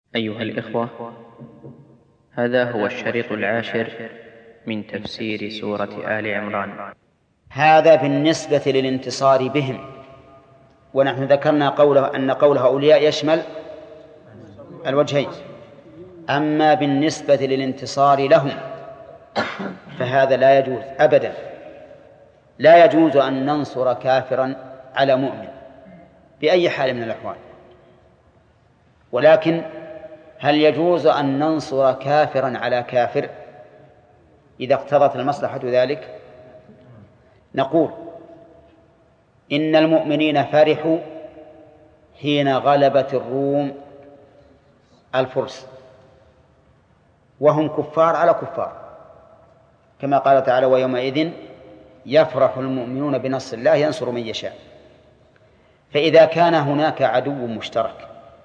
أيها الإخوة، هذا هو الشريط 10 من تفسير سورة آل عمران. هذا بالنسبة للانتصار بهم، ونحن ذكرنا أن قوله أولياء يشمل الوجهين. أما بالنسبة للانتصار لهم فهذا لا يجوز أبدا. لا يجوز أن ننصر كافرا على مؤمن بأي حال من الأحوال، ولكن هل يجوز أن ننصر كافرا على كافر إذا اقتضت المصلحة ذلك؟ نقول إن المؤمنين فرحوا حين غلبت الروم الفرس وهم كفار على كفار، كما قال تعالى: ويومئذ يفرح المؤمنون بنصر الله ينصر من يشاء. فإذا كان هناك عدو مشترك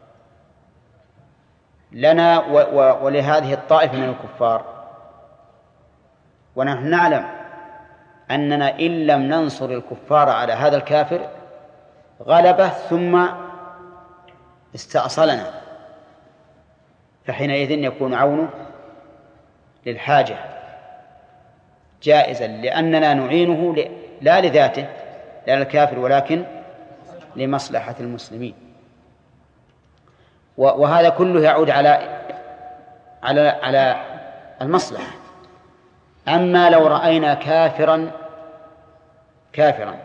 لنا ولهذه الطائفة من الكفار، ونحن نعلم أننا إن لم ننصر الكفار على هذا الكافر غلبه ثم استأصلنا، فحينئذ يكون عونه للحاجة جائزا، لأننا نعينه لا لذاته لا للكافر ولكن لمصلحة المسلمين. وهذا كله يعود على المصلحة. أما لو رأينا كافرا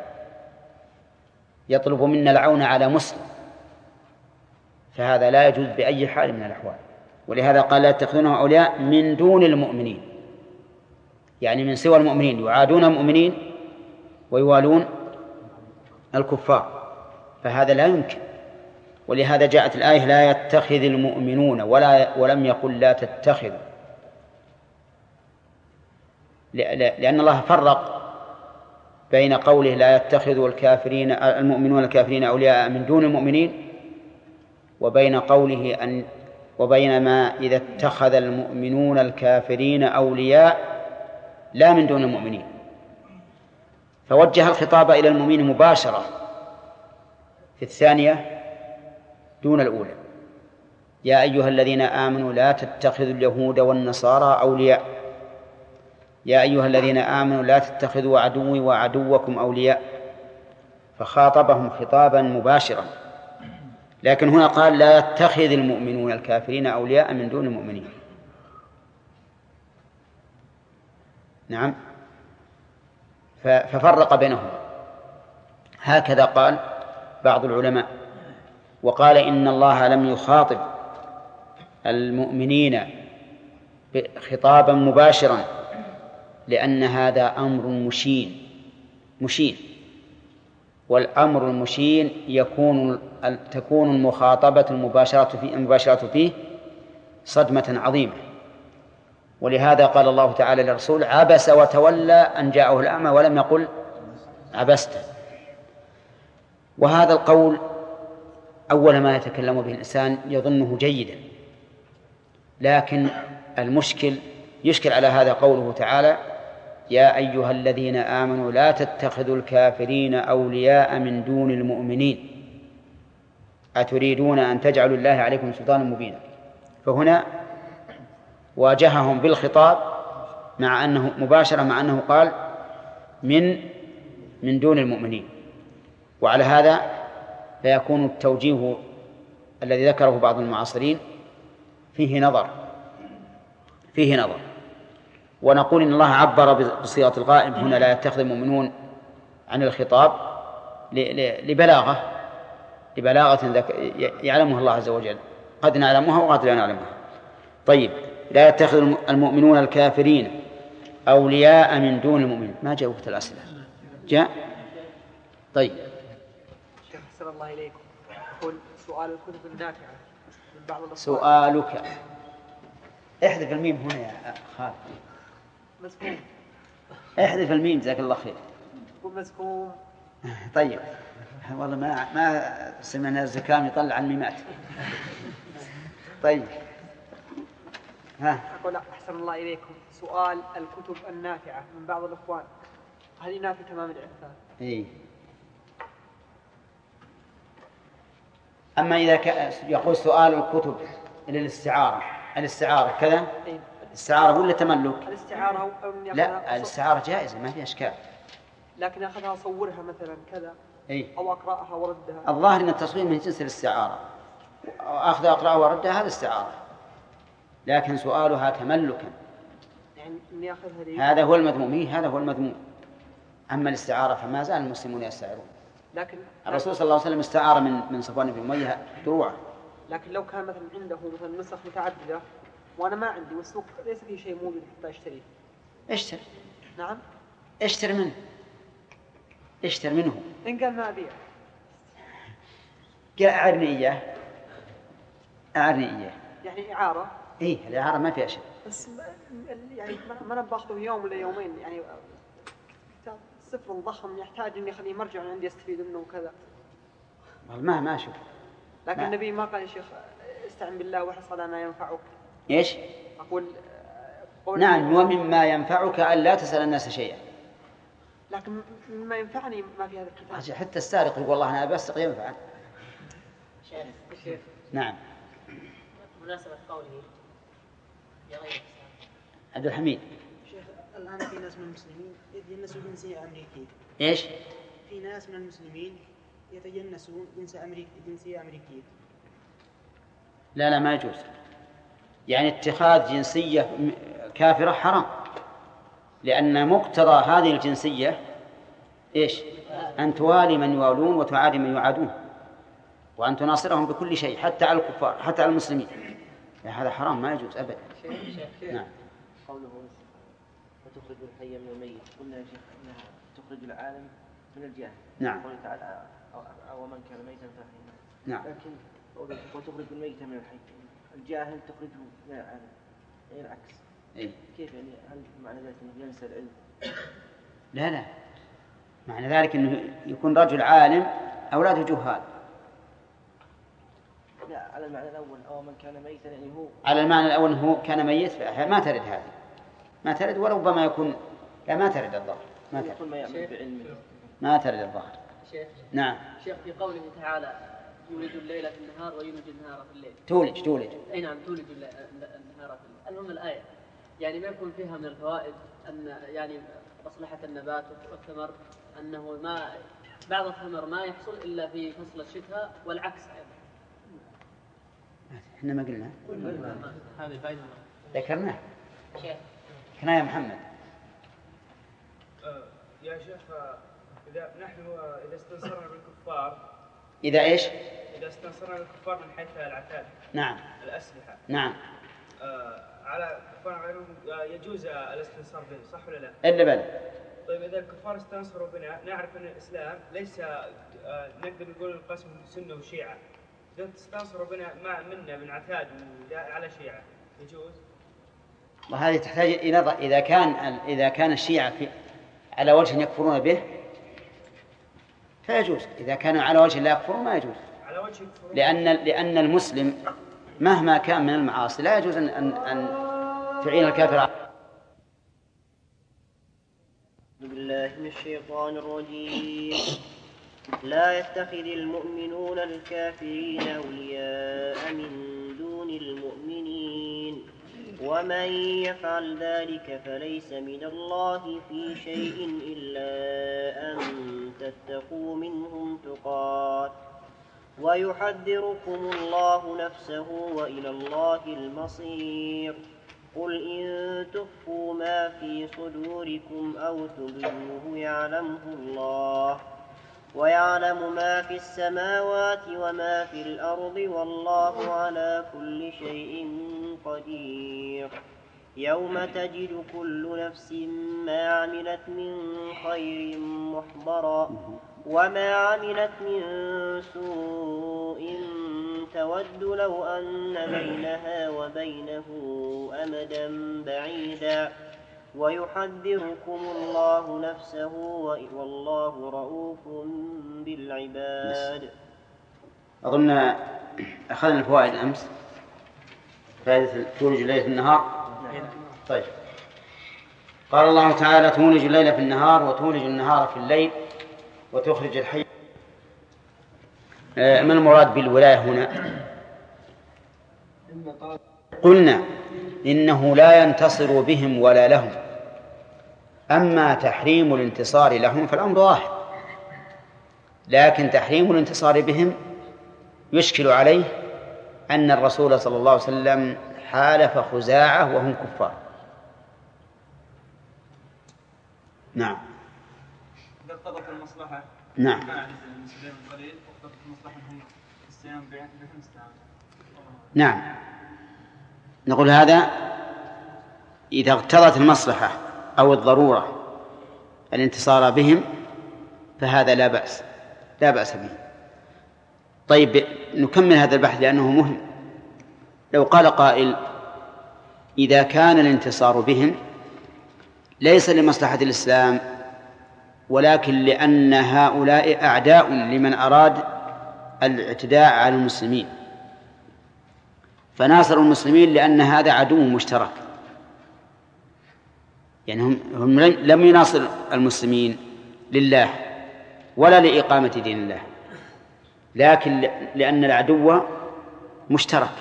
يطلب منا العون على مسلم فهذا لا يجوز بأي حال من الأحوال. ولهذا قال: لا تتخذونهم أولياء من دون المؤمنين، يعني من سوى المؤمنين، يعادون المؤمنين ويوالون الكفار، فهذا لا يمكن. ولهذا جاءت الآية: لا يتخذ المؤمنون، ولم يقل لا تتخذ، لأن الله فرق بين قوله لا يتخذ المؤمنون الكافرين أولياء من دون المؤمنين، وبين قوله وبين ما إذا اتخذ المؤمنون الكافرين أولياء لا من دون المؤمنين، فوجه الخطاب إلى المؤمنين مباشرة في الثانية دون الأولى: يا أيها الذين آمنوا لا تتخذوا اليهود والنصارى أولياء، يا أيها الذين آمنوا لا تتخذوا عدوي وعدوكم أولياء، فخاطبهم خطابا مباشرا. لكن هنا قال: لا يتخذ المؤمنون الكافرين أولياء من دون المؤمنين. نعم، ففرق بينهم. هكذا قال بعض العلماء. وقال: إن الله لم يخاطب المؤمنين خطابا مباشرا لأن هذا أمر مشين، والأمر المشين تكون المخاطبة المباشرة فيه صدمة عظيمة. ولهذا قال الله تعالى للرسول: عبس وتولى أن جاءه الأعمى، ولم يقل عبست. وهذا القول أول ما يتكلم به الإنسان يظنه جيدا، لكن يشكل على هذا قوله تعالى: يا أيها الذين آمنوا لا تتخذوا الكافرين أولياء من دون المؤمنين أتريدون أن تجعلوا الله عليكم سلطانا مبينا. فهنا واجههم بالخطاب مع أنه مباشرة، مع أنه قال من دون المؤمنين. وعلى هذا فيكون التوجيه الذي ذكره بعض المعاصرين فيه نظر. ونقول إن الله عبر بصيغة الغائب هنا: لا يتخذ المؤمنون عن الخطاب لبلاغة يعلمها الله عز وجل، قد نعلمها وقد لا نعلمها. طيب، لا يتخذ المؤمنون الكافرين أولياء من دون المؤمنين. ما جاء وقت الأسئلة؟ جاء. طيب، شيخ أحسن الله إليكم، أقول سؤال الكتب النافعة من بعض سؤالك. احذف الميم هنا يا خالد، مسكوم. احذف الميم جزاك الله خير. مسكوم. طيب، والله ما سمعنا الزكام يطلع الميمات. طيب، أقول أحسن الله إليكم، سؤال الكتب النافعة من بعض الإخوان، هذه نافعة تمام الإعفاء؟ إيه. أما إذا يقول سؤال الكتب الاستعارة كذا. الاستعارة ولا تملك؟ الاستعارة لا، الاستعارة جائزة ما فيها إشكال، لكن أخذها أصورها مثلا كذا أي. أو أقرأها وردها. الظاهر أن التصوير من جنس الاستعارة، أخذ أقرأها وردها هذا استعارة، لكن سؤالها تملكا يعني إني أخذها لي. هذا هو المذموم، هذا هو المذموم. أما الاستعارة فما زال المسلمون يستعيرون. لكن الرسول صلى الله عليه وسلم استعار من صفوان بن أمية دروعه. لكن لو كان مثلا عنده مثلا نسخ متعددة وأنا ما عندي والسوق ليس فيه شيء موجود حتى أشتريه. اشتر. نعم. اشتر منه. اشتر منه. إن قال ما أبيع. قال أعرني إياه. أعرني إياه. يعني إعارة. إيه الإعارة ما فيها شيء. بس يعني ما أنا باخذه يوم ولا يومين يعني صفر ضخم يحتاج إني أخليه مرجع عندي أستفيد منه وكذا. والله ما أشوف. لكن النبي ما قال يا شيخ استعن بالله واحرص على ما ينفعك. إيش؟ أقول نعم، ومما ينفعك أن لا تسأل الناس شيئا. لكن مما ينفعني ما في هذا الكتاب. حتى السارق يقول والله أنا بسرق ينفع. شيخ. نعم. مناسبة قوله يا غير عبد الحميد. شيخ الآن في ناس من المسلمين يتجنسوا جنسية أمريكية. إيش؟ في ناس من المسلمين يتجنسون جنسية أمريكية. لا ما يجوز، يعني اتخاذ جنسية كافرة حرام، لأن مقتضى هذه الجنسية إيش؟ أن توالي من يوالون وتعادي من يعادون، وأن تناصرهم بكل شيء حتى على الكفار حتى على المسلمين. يعني هذا حرام ما يجوز أبدا. نعم. قوله وتخرج الحي من الميت، قلنا يا شيخ أنها تخرج العالم من الجاهل. نعم. قوله تعالى أو من كان ميتا فأحييناه. نعم. لكن قوله وتخرج الميت من الحي، الجاهل تخرجه من العالم، يعني العكس. إيه؟ كيف يعني؟ هل معنى ذلك أنه ينسى العلم؟ لا معنى ذلك أنه يكون رجل عالم أولاده جهال. لا، على المعنى الأول أو من كان ميتا يعني هو. على المعنى الأول هو كان ميت ما ترد هذه، ما ترد، وربما يكون لا ما ترد الظاهر، ما ترد. ما يعمل بعلمه. ما ترد الظاهر. شيخ. نعم. شيخ في قوله تعالى يولج الليل في النهار ويولج النهار في الليل. تولج. أي نعم تولج النهار في الليل. المهم الآية يعني ما يكون فيها من الفوائد أن يعني مصلحة النبات والثمر أنه ما بعض الثمر ما يحصل إلا في فصل الشتاء والعكس أيضا. إحنا ما قلنا هذه فائدة ذكرناه. كنا يا محمد. يا شيخ إذا استنصرنا بالكفار. إذا إيش؟ إذا استنصرنا بالكفار من حيث العتاد. نعم. الأسلحة. نعم. على كفار غيرهم يجوز الاستنصار بهم، صح ولا لا؟ إلا بل. طيب إذا الكفار استنصروا بنا نعرف أن الإسلام ليس نقدر نقول القسم سنة وشيعة. إذا استنصروا بنا منا من عتاد على شيعة يجوز؟ وهذه تحتاج إلى نظر. إذا كان الشيعة على وجه يكفرون به فيجوز، إذا كانوا على وجه لا يكفرون ما يجوز، على وجه يكفرون. لأن المسلم مهما كان من المعاصي لا يجوز أن تعين الكافر. بالله من الشيطان الرجيم. لا يتخذ المؤمنون الكافرين أولياء من دون المؤمنين ومن يفعل ذلك فليس من الله في شيء إلا أن تتقوا منهم تقات ويحذركم الله نفسه وإلى الله المصير. قل إن تخفوا ما في صدوركم أو تبدوه يعلمه الله ويعلم ما في السماوات وما في الأرض والله على كل شيء قدير. يوم تجد كل نفس ما عملت من خير محضرا وما عملت من سوء تود لو أن بينها وبينه أمدا بعيدا ويحذركم الله نفسه والله رؤوف بالعباد. أظن أخذنا الفوائد أمس. فائدة تولج الليل في النهار. طيب، قال الله تعالى تولج الليل في النهار وتولج النهار في الليل وتخرج الحي. ما المراد بالولاية هنا؟ قلنا إنه لا ينتصر بهم ولا لهم. أما تحريم الانتصار لهم فالأمر واحد، لكن تحريم الانتصار بهم يشكل عليه أن الرسول صلى الله عليه وسلم حالف خزاعة وهم كفار. نعم. إذا اقتضت المصلحة نعم. المسلمين القليل واقتضت المصلحة هم الصيام بهم نعم. نقول هذا إذا اقتضت المصلحة أو الضرورة الانتصار بهم فهذا لا بأس به. طيب نكمل هذا البحث لأنه مهم. لو قال قائل إذا كان الانتصار بهم ليس لمصلحة الإسلام ولكن لأن هؤلاء أعداء لمن أراد الاعتداء على المسلمين، فناصروا المسلمين لأن هذا عدو مشترك، يعني هم لم يناصر المسلمين لله ولا لإقامة دين الله، لكن لأن العدو مشترك.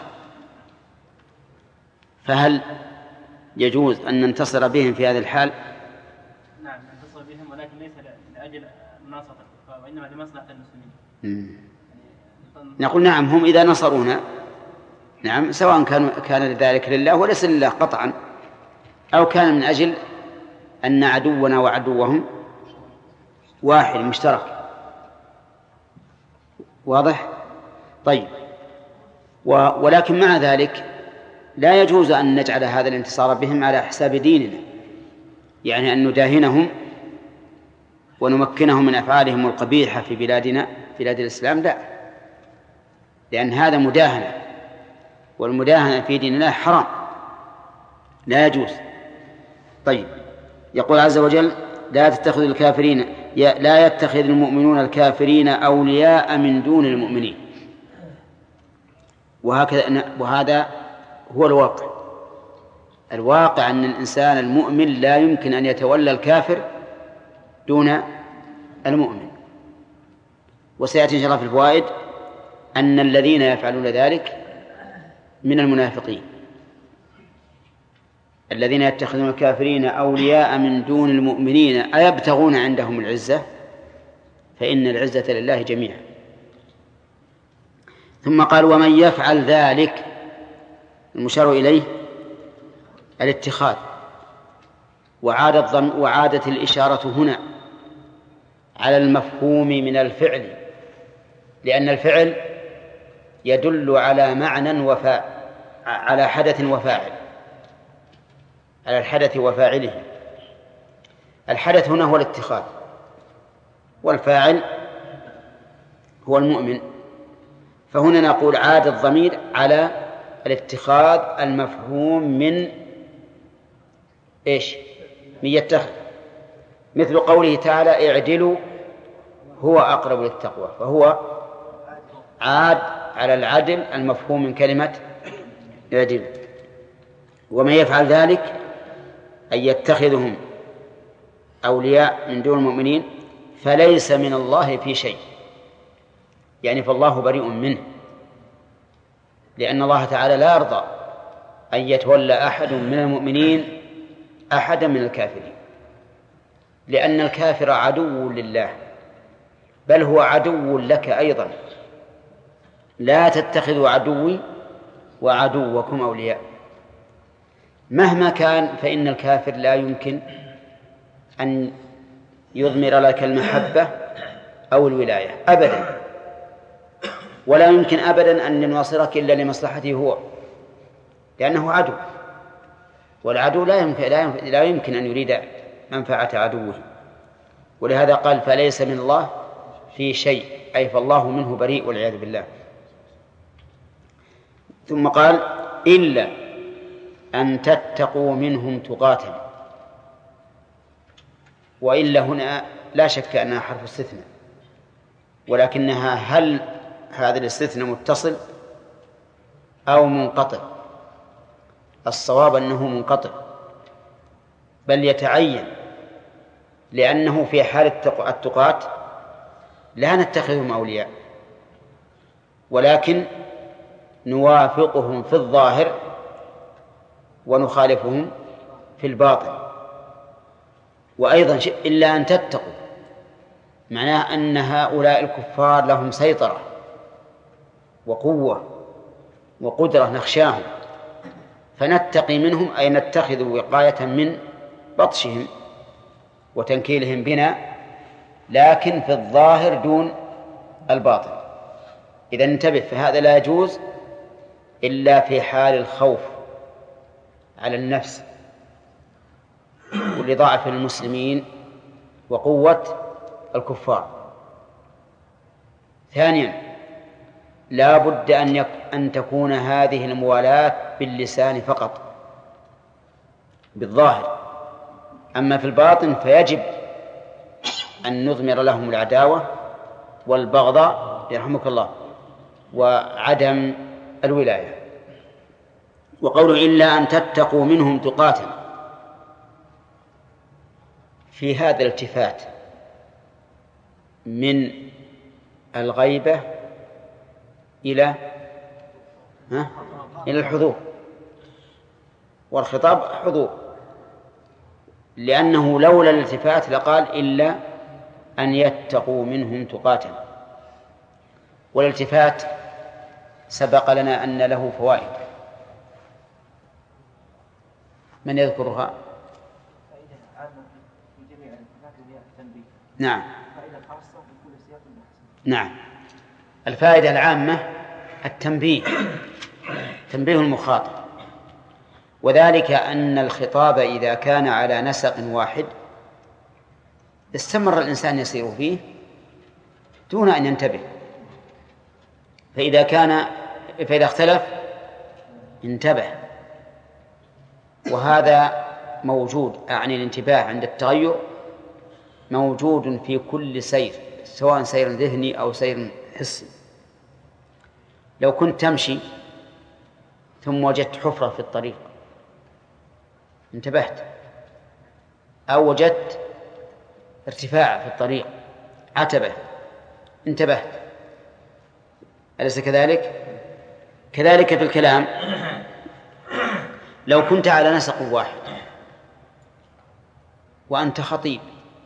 فهل يجوز أن ننتصر بهم في هذه الحال؟ نعم ننتصر بهم، ولكن ليس لأجل مناصرة وإنما لمصلحة المسلمين. نقول نعم، هم إذا نصرونا نعم سواء كان ذلك لله وليس لله قطعا، أو كان من أجل أن عدونا وعدوهم واحد مشترك. واضح؟ طيب. ولكن مع ذلك لا يجوز أن نجعل هذا الانتصار بهم على حساب ديننا، يعني أن نداهنهم ونمكنهم من أفعالهم القبيحة في بلادنا بلاد الإسلام، لا، لأن هذا مداهنة، والمداهنة في ديننا حرام لا يجوز. طيب، يقول عز وجل لا يتخذ المؤمنون الكافرين أولياء من دون المؤمنين. وهذا هو الواقع أن الإنسان المؤمن لا يمكن أن يتولى الكافر دون المؤمن. وسيأتي إن شاء الله في الفوائد أن الذين يفعلون ذلك من المنافقين، الذين يتخذون الكافرين أولياء من دون المؤمنين أيبتغون عندهم العزة، فإن العزة لله جميعا. ثم قال ومن يفعل ذلك، المشار إليه الاتخاذ، وعادت الإشارة هنا على المفهوم من الفعل، لأن الفعل يدل على معنى على حدث وفاعل، على الحدث وفاعله. الحدث هنا هو الاتخاذ، والفاعل هو المؤمن. فهنا نقول عاد الضمير على الاتخاذ المفهوم من إيش؟ من يتخذ، مثل قوله تعالى اعدلوا هو أقرب للتقوى، فهو عاد على العدل المفهوم من كلمة اعدل. ومن يفعل ذلك أن يتخذهم أولياء من دون المؤمنين فليس من الله في شيء، يعني فالله بريء منه، لأن الله تعالى لا يرضى أن يتولى أحد من المؤمنين أحدا من الكافرين، لأن الكافر عدو لله، بل هو عدو لك أيضا. لا تتخذوا عدوي وعدوكم أولياء. مهما كان فإن الكافر لا يمكن أن يضمر لك المحبة أو الولاية أبدا، ولا يمكن أبدا أن يناصرك إلا لمصلحته هو، لأنه عدو، والعدو لا يمكن أن يريد منفعة عدوه. ولهذا قال فليس من الله في شيء، أي فالله منه بريء والعياذ بالله. ثم قال إلا أن تتقوا منهم تقاتا. وإلا هنا لا شك أنها حرف استثناء، ولكنها هل هذا الاستثناء متصل أو منقطع؟ الصواب أنه منقطع، بل يتعين، لأنه في حال التقاة لا نتخذهم أولياء، ولكن نوافقهم في الظاهر ونخالفهم في الباطن. وأيضا إلا أن تتقوا، معناه أن هؤلاء الكفار لهم سيطرة وقوة وقدرة نخشاهم، فنتقي منهم أي نتخذ وقاية من بطشهم وتنكيلهم بنا، لكن في الظاهر دون الباطن. إذا انتبه، فهذا لا يجوز إلا في حال الخوف على النفس ولضعف المسلمين وقوة الكفار. ثانيا، لا بد أن تكون هذه الموالاة باللسان فقط بالظاهر، أما في الباطن فيجب أن نضمر لهم العداوة والبغضاء يرحمك الله وعدم الولاية. وقوله إلا أن تتقوا منهم تقاتا، في هذا الالتفات من الغيبة إلى الحضور، والخطاب حضور، لأنه لولا الالتفات لقال إلا أن يتقوا منهم تقاتا. والالتفات سبق لنا أن له فوائد، من يذكرها؟ نعم. نعم، الفائدة العامة التنبيه، تنبيه المخاطب، وذلك أن الخطاب إذا كان على نسق واحد استمر الإنسان يسير فيه دون أن ينتبه، فإذا اختلف انتبه. وهذا موجود، أعني الانتباه عند التغير موجود في كل سير، سواء سير ذهني أو سير حسي. لو كنت تمشي ثم وجدت حفرة في الطريق انتبهت، أو وجدت ارتفاع في الطريق عتبة انتبهت، أليس كذلك؟ كذلك في الكلام، لو كنت على نسق واحد وأنت خطيب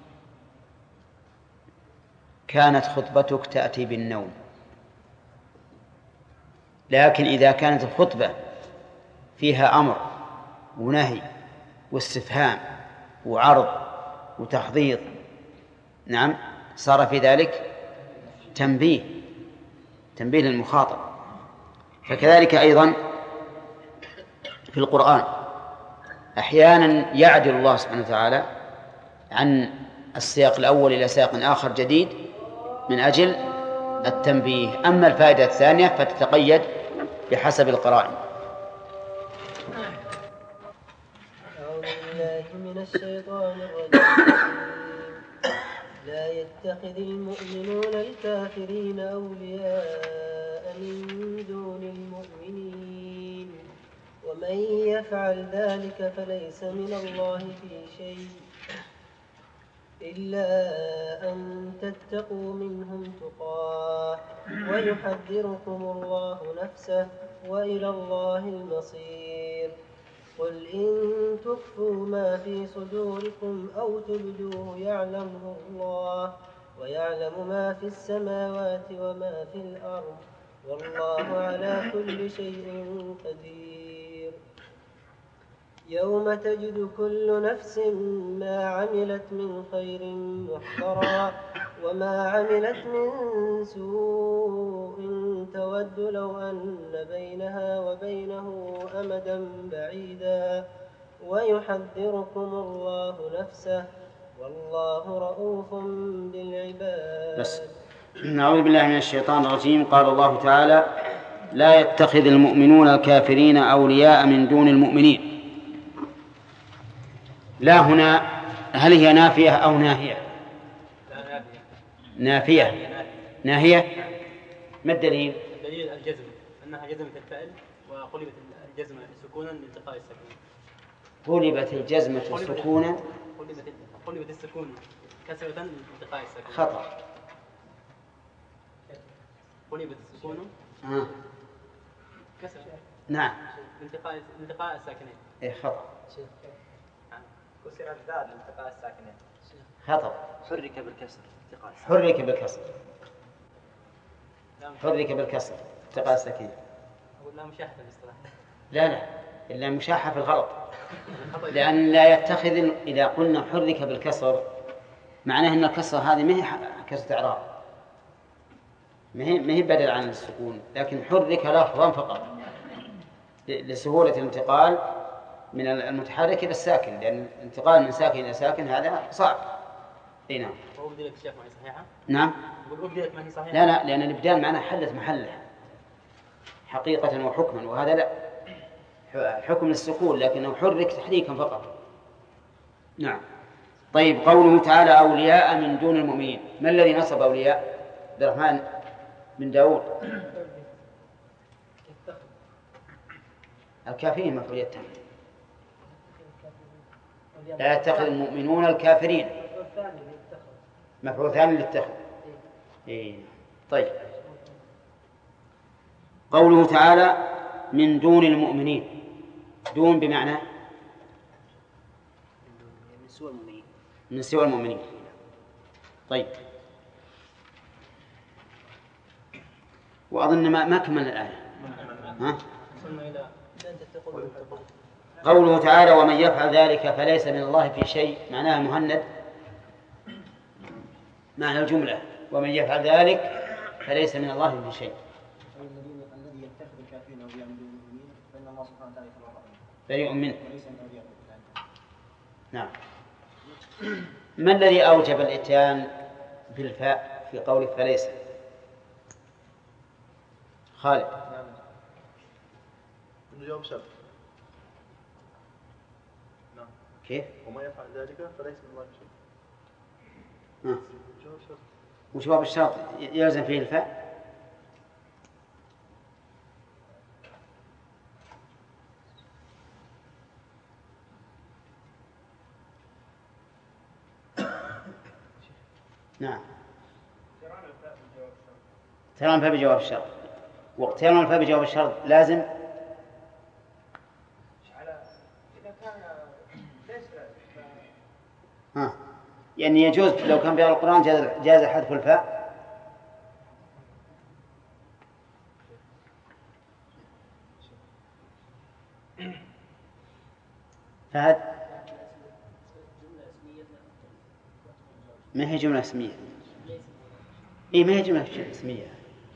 كانت خطبتك تأتي بالنوم، لكن إذا كانت الخطبة فيها أمر ونهي واستفهام وعرض وتحضيض، نعم، صار في ذلك تنبيه للمخاطب. فكذلك أيضا في القرآن أحيانا يعدل الله سبحانه وتعالى عن السياق الأول إلى سياق آخر جديد من أجل التنبيه. أما الفائدة الثانية فتتقيد بحسب القرائن. أعوذ بالله من الشيطان الرجيم. لا يتخذ المؤمنون الكافرين أولياء من دون المؤمنين، ومن يفعل ذلك فليس من الله في شيء إلا أن تتقوا منهم تقاه ويحذركم الله نفسه وإلى الله المصير. قل إن تخفوا ما في صدوركم أو تبدوه يعلمه الله ويعلم ما في السماوات وما في الأرض والله على كل شيء قدير. يوم تجد كل نفس ما عملت من خير محضرا وما عملت من سوء تود لو أن بينها وبينه أمدا بعيدا ويحذركم الله نفسه والله رؤوف بالعباد. بس نعوذ بالله من الشيطان الرجيم. قال الله تعالى: لا يتخذ المؤمنون الكافرين أولياء من دون المؤمنين. لا هنا هل هي نافية أو ناهية؟ ناهية. ما الدليل؟ الدليل الجزم، أنها جزمت الفعل وقلبت الجزمة سكونا لالتقاء السكون. قلبت الجزمة سكونا، قلبت السكون كسرة لالتقاء السكون. خطأ. قلبت السكون كسر. نعم. التقاء الساكنين. إيه خطأ. كسر الدال لالتقاء الساكنين. خطأ. حرك بالكسر. حرك بالكسر. حرك بالكسر التقاء الساكنين. أقول لا مشاحة بالاصطلاح. لا إلا مشاحة في الغلط. لأن لا يتخذ إذا قلنا حرك بالكسر معناه أن الكسر هذه ما هي كسر إعراب، ما هي بدل عن السكون، لكن حرك لفظا فقط لسهولة الانتقال من المتحرك إلى الساكن، لأن الانتقال من ساكن إلى ساكن هذا صعب. أي نعم. وأبدلت الشيخ ما هي صحيحة؟ نعم. أبدلت ما هي صحيحة؟ لا لأن الإبدال معناه حلت محلها حقيقة وحكما، وهذا لا حكم السكون لكنه حرك تحريكا فقط. نعم. طيب قوله تعالى أولياء من دون المؤمنين، ما الذي نصب أولياء؟ عبد الرحمن بن داود. الكافرين مفعول يتهم. لا يتخذ المؤمنون الكافرين مفعول ثاني للتخذ. إيه. طيب قوله تعالى من دون المؤمنين، دون بمعنى من سوى المؤمنين. طيب وأظن ما كمل الآية. ها؟ قوله تعالى ومن يفعل ذلك فليس من الله في شيء، معناها مهند معنى الجملة ومن يفعل ذلك فليس من الله في شيء. الذي يتخذ الكافرين أولياء من دون المؤمنين فإن الله سبحانه وتعالى بريء منه. نعم. ما الذي أوجب الإتيان بالفاء في قوله فليس؟ خالد. إنه جواب شرط. نعم. كيف؟ وما يفعل ذلك فليس من الله شيء. جواب شرط. وجواب الشرط يلزم فيه الفاء؟ نعم. اقتران الفاء بجواب الشرط، واقتران الفاء بجواب الشرط لازم يعني يجوز لو كان في القرآن جاز حذف الفاء. فهد ما هي جملة اسمية. إيه ما هي جملة اسمية.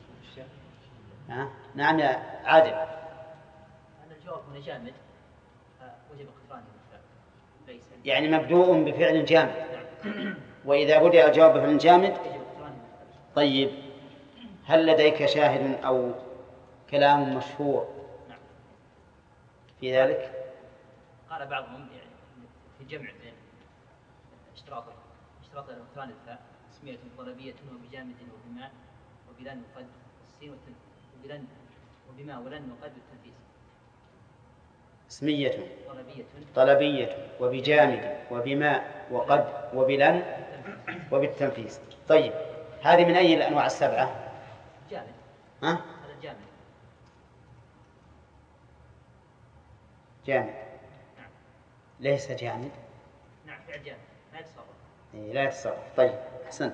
نعم يا عادل. أن الجواب من جامد وجب اقترانه بالفعل. يعني مبدوء بفعل جامد، وإذا بدأ الجواب بفعل جامد. طيب هل لديك شاهد أو كلام مشهور في ذلك؟ قال بعضهم يعني في جمع بين اشتراط اقتران الفاء اسمية طلبية وبجامد وبماء وبلن وقد السين وبلن وبماء ولن وقد التنفيذ. اسمية طلبية وبجامد وبماء وقد وبلن وبالتنفيذ. طيب هذه من أي الأنواع السبعة؟ جامد. ها؟ هذا جامد. جامد. نعم. ليس جامد. نعم فعل جامد لا يتصرف. لا يتصرف. طيب أحسنت.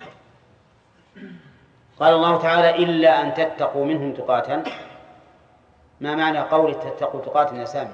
قال الله تعالى إلا أن تتقوا منهم تقاتا. ما معنى قول تتقوا تقاتا يا سامي؟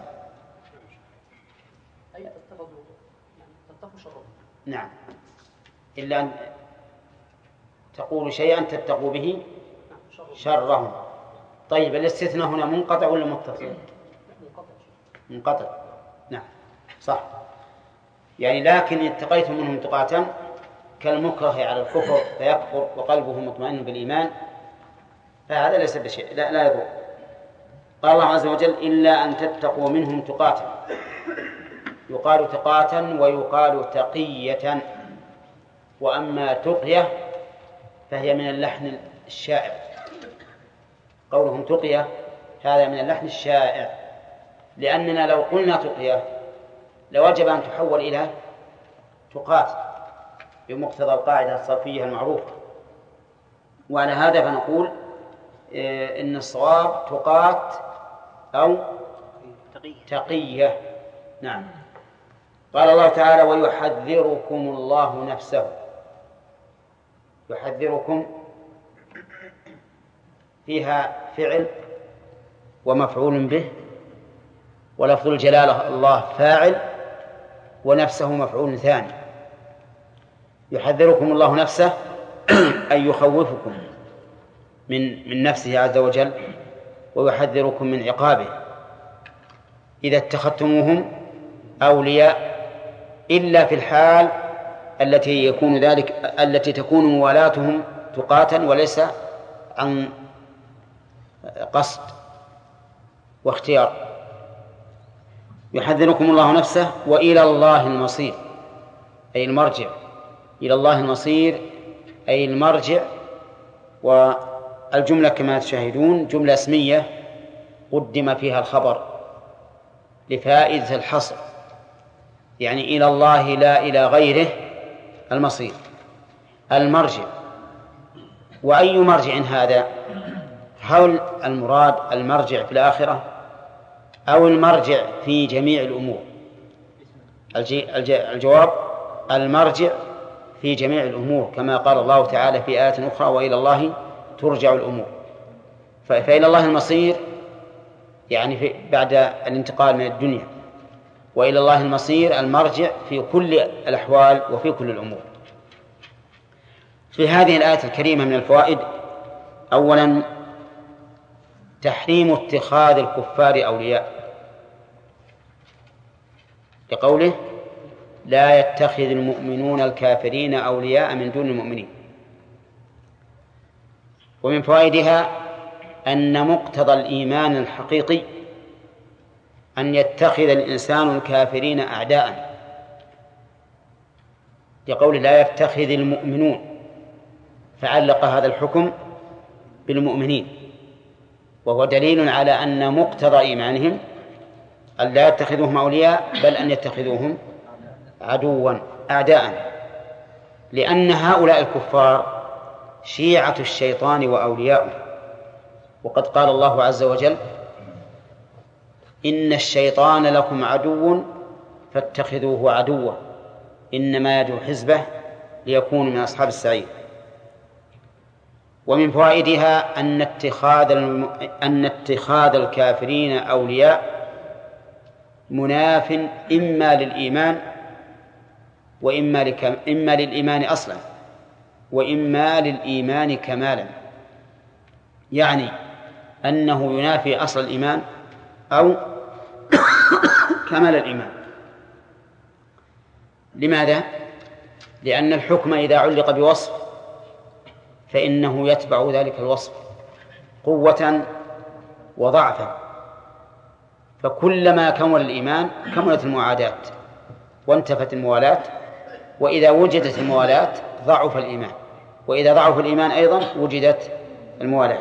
أي تتقوا شرهم. نعم. إلا أن تقول شيئا تتقوا به شرهم. طيب الاستثناء هنا منقطع ولا متصل؟ منقطع. نعم صح. يعني لكن اتقيتم منهم تقاتا كالمكره على الكفر فيكفر وقلبه مطمئن بالإيمان، فهذا ليس بشيء لا يضر. قال الله عز وجل إلا أن تتقوا منهم تقاتا. يقال تقاتا ويقال تقية. وأما تقية فهي من اللحن الشائع. قولهم تقية هذا من اللحن الشائع، لأننا لو قلنا تقية لوجب أن تحول إلى تقات بمقتضى القاعدة الصرفية المعروفة. وعلى هذا فنقول إن الصواب تقات أو تقية. نعم. قال الله تعالى ويحذركم الله نفسه. يحذركم فيها فعل ومفعول به، ولفظ الجلالة الله فاعل ونفسه مفعول ثاني. يحذركم الله نفسه أي يخوفكم من نفسه عز وجل، ويحذركم من عقابه إذا اتخذتموهم أولياء، إلا في الحال التي تكون موالاتهم تقاتا وليس عن قصد واختيار. يحذركم الله نفسه وإلى الله المصير أي المرجع. إلى الله المصير أي المرجع. والجملة كما تشاهدون جملة اسمية قدم فيها الخبر لفائدة الحصر، يعني إلى الله لا إلى غيره المصير المرجع. وأي مرجع هذا؟ هل المراد المرجع في الآخرة أو المرجع في جميع الأمور؟ الجواب المرجع في جميع الأمور، كما قال الله تعالى في آيات أخرى وإلى الله ترجع الأمور. فإلى الله المصير يعني بعد الانتقال من الدنيا، وإلى الله المصير المرجع في كل الأحوال وفي كل الأمور. في هذه الآية الكريمة من الفوائد: أولا تحريم اتخاذ الكفار أولياء، لقوله لا يتخذ المؤمنون الكافرين أولياء من دون المؤمنين. ومن فوائدها أن مقتضى الإيمان الحقيقي أن يتخذ الإنسان الكافرين أعداء، لقوله لا يتخذ المؤمنون، فعلق هذا الحكم بالمؤمنين، وهو دليل على أن مقتضى إيمانهم أن لا يتخذوهم أولياء بل أن يتخذوهم عدوا أعداء، لأن هؤلاء الكفار شيعة الشيطان وأولياؤه. وقد قال الله عز وجل إن الشيطان لكم عدو فاتخذوه عدوا إنما يدعو حزبه ليكونوا من أصحاب السعير. ومن فوائدها أن اتخاذ الكافرين أولياء مناف إما للإيمان إما للإيمان أصلا وإما للإيمان كمالا، يعني أنه ينافي أصل الإيمان أو كمال الإيمان. لماذا؟ لأن الحكم إذا علق بوصف فإنه يتبع ذلك الوصف قوة وضعفا، فكلما كمل الإيمان كملت المعادات وانتفت الموالاة، وإذا وجدت الموالاة ضعف الإيمان، وإذا ضعف الإيمان أيضا وجدت الموالاة.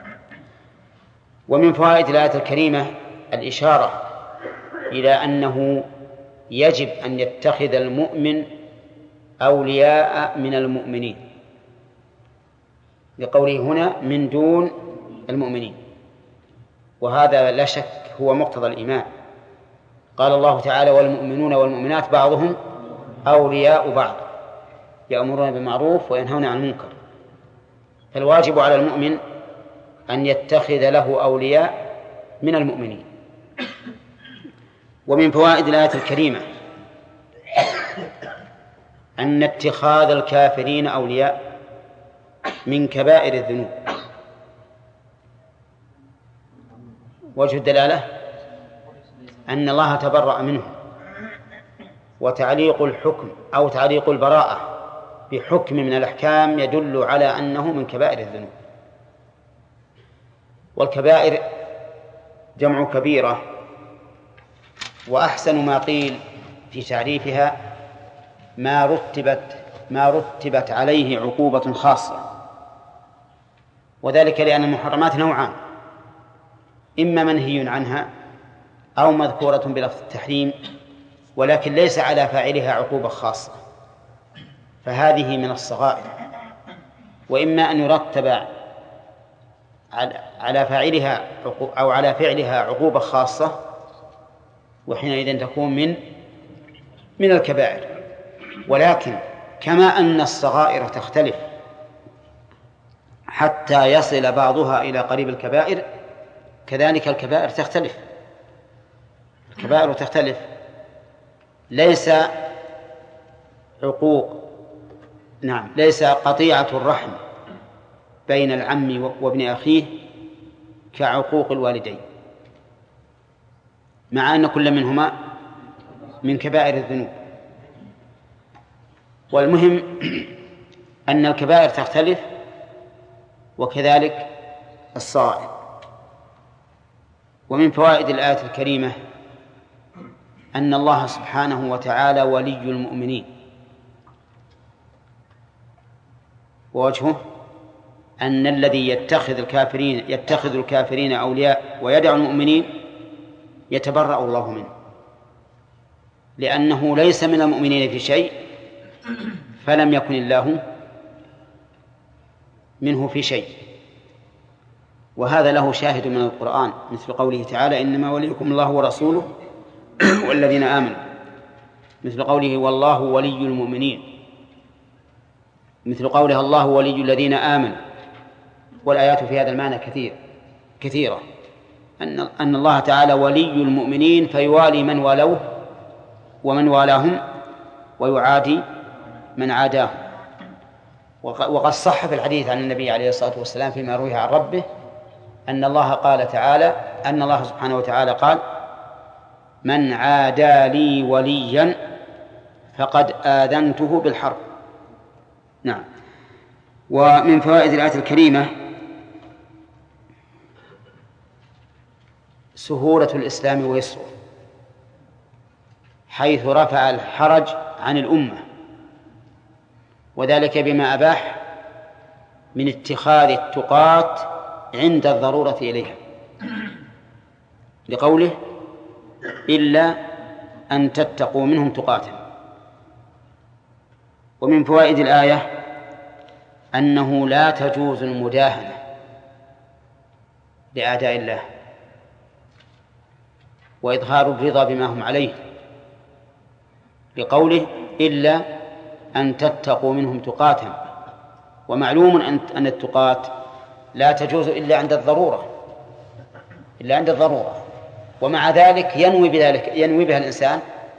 ومن فوائد الآية الكريمة الإشارة إلى أنه يجب أن يتخذ المؤمن أولياء من المؤمنين، لقوله هنا من دون المؤمنين، وهذا لا شك هو مقتضى الإيمان. قال الله تعالى والمؤمنون والمؤمنات بعضهم أولياء بعض يأمرون بالمعروف وينهون عن المنكر، فالواجب على المؤمن أن يتخذ له أولياء من المؤمنين. ومن فوائد الآية الكريمة أن اتخاذ الكافرين أولياء من كبائر الذنوب. وجه الدلالة أن الله تبرأ منه، وتعليق الحكم أو تعليق البراءة بحكم من الأحكام يدل على أنه من كبائر الذنوب. والكبائر جمع كبيرة، وأحسن ما قيل في تعريفها ما رتبت عليه عقوبة خاصة، وذلك لأن المحرمات نوعان: إما منهي عنها أو مذكورة بلفظ التحريم ولكن ليس على فاعلها عقوبة خاصة، فهذه من الصغائر. وإما أن يرتب على فاعلها أو على فعلها عقوبة خاصة، وحينئذ تكون من الكبائر. ولكن كما أن الصغائر تختلف حتى يصل بعضها إلى قريب الكبائر، كذلك الكبائر تختلف. الكبائر تختلف، ليس ليس قطيعة الرحم بين العم وابن أخيه كعقوق الوالدين، مع أن كل منهما من كبائر الذنوب. والمهم أن الكبائر تختلف، وكذلك الصغائر. ومن فوائد الآية الكريمة أن الله سبحانه وتعالى ولي المؤمنين، ووجهه أن الذي يتخذ الكافرين أولياء ويدع المؤمنين يتبرأ الله منه، لأنه ليس من المؤمنين في شيء فلم يكن الله منه في شيء. وهذا له شاهد من القرآن، مثل قوله تعالى: إنما وليكم الله ورسوله والذين آمنوا، مثل قوله: والله ولي المؤمنين، مثل قوله: الله ولي الذين آمنوا. والآيات في هذا المعنى كثيرة، أن الله تعالى ولي المؤمنين فيوالي من والوه ومن والاهم ويعادي من عاداهم. وقد صح في الحديث عن النبي عليه الصلاة والسلام فيما روي عن ربه أن الله سبحانه وتعالى قال: من عادى لي وليا فقد آذنته بالحرب. نعم. ومن فوائد الآية الكريمة سهولة الإسلام ويسره، حيث رفع الحرج عن الأمة، وذلك بما أباح من اتخاذ التقاة عند الضرورة إليها، لقوله: إلا أن تتقوا منهم تقاة. ومن فوائد الآية أنه لا تجوز المداهنة لأعداء الله وإظهار الرضا بما هم عليه، لقوله: إلا أن تتقوا منهم تقاة. ومعلوم أن التقاة لا تجوز إلا عند الضرورة، ومع ذلك ينوي بها الإنسان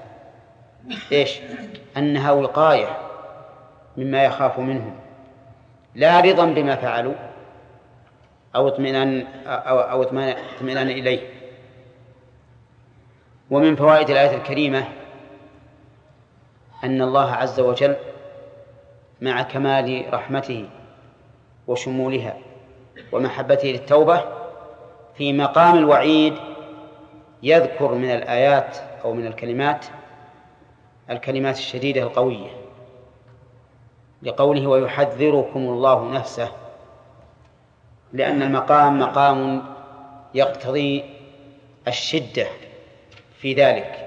أنها وقاية مما يخاف منهم، لا رضا بما فعلوا أو اطمئنان إليه. ومن فوائد الآية الكريمة أن الله عز وجل مع كمال رحمته وشمولها ومحبته للتوبة في مقام الوعيد يذكر من الآيات أو من الكلمات الشديدة القوية، لقوله: ويحذركم الله نفسه، لأن المقام مقام يقتضي الشدة في ذلك،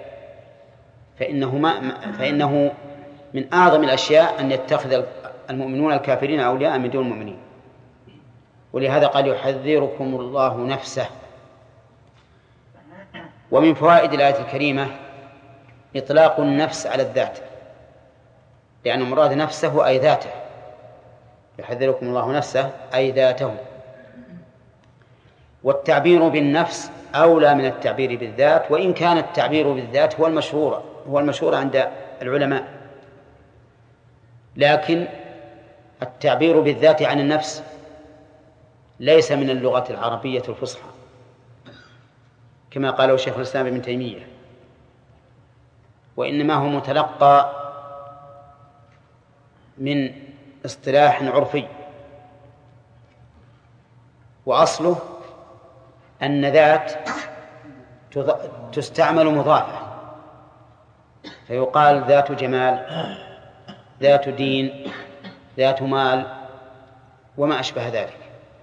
فإنه من أعظم الأشياء أن يتخذ المؤمنون الكافرين أولياء من دون المؤمنين، ولهذا قال: يحذركم الله نفسه. ومن فوائد الآية الكريمة إطلاق النفس على الذات، لأن مراد نفسه أي ذاته، يحذركم الله نفسه أي ذاته. والتعبير بالنفس أولى من التعبير بالذات، وإن كان التعبير بالذات هو المشهور عند العلماء، لكن التعبير بالذات عن النفس ليس من اللغة العربية الفصحى، كما قاله شيخ الإسلام ابن تيمية، وإنما هو متلقى من اصطلاح عرفي، وأصله أن ذات تستعمل مضافة، فيقال ذات جمال، ذات دين، ذات مال، وما أشبه ذلك،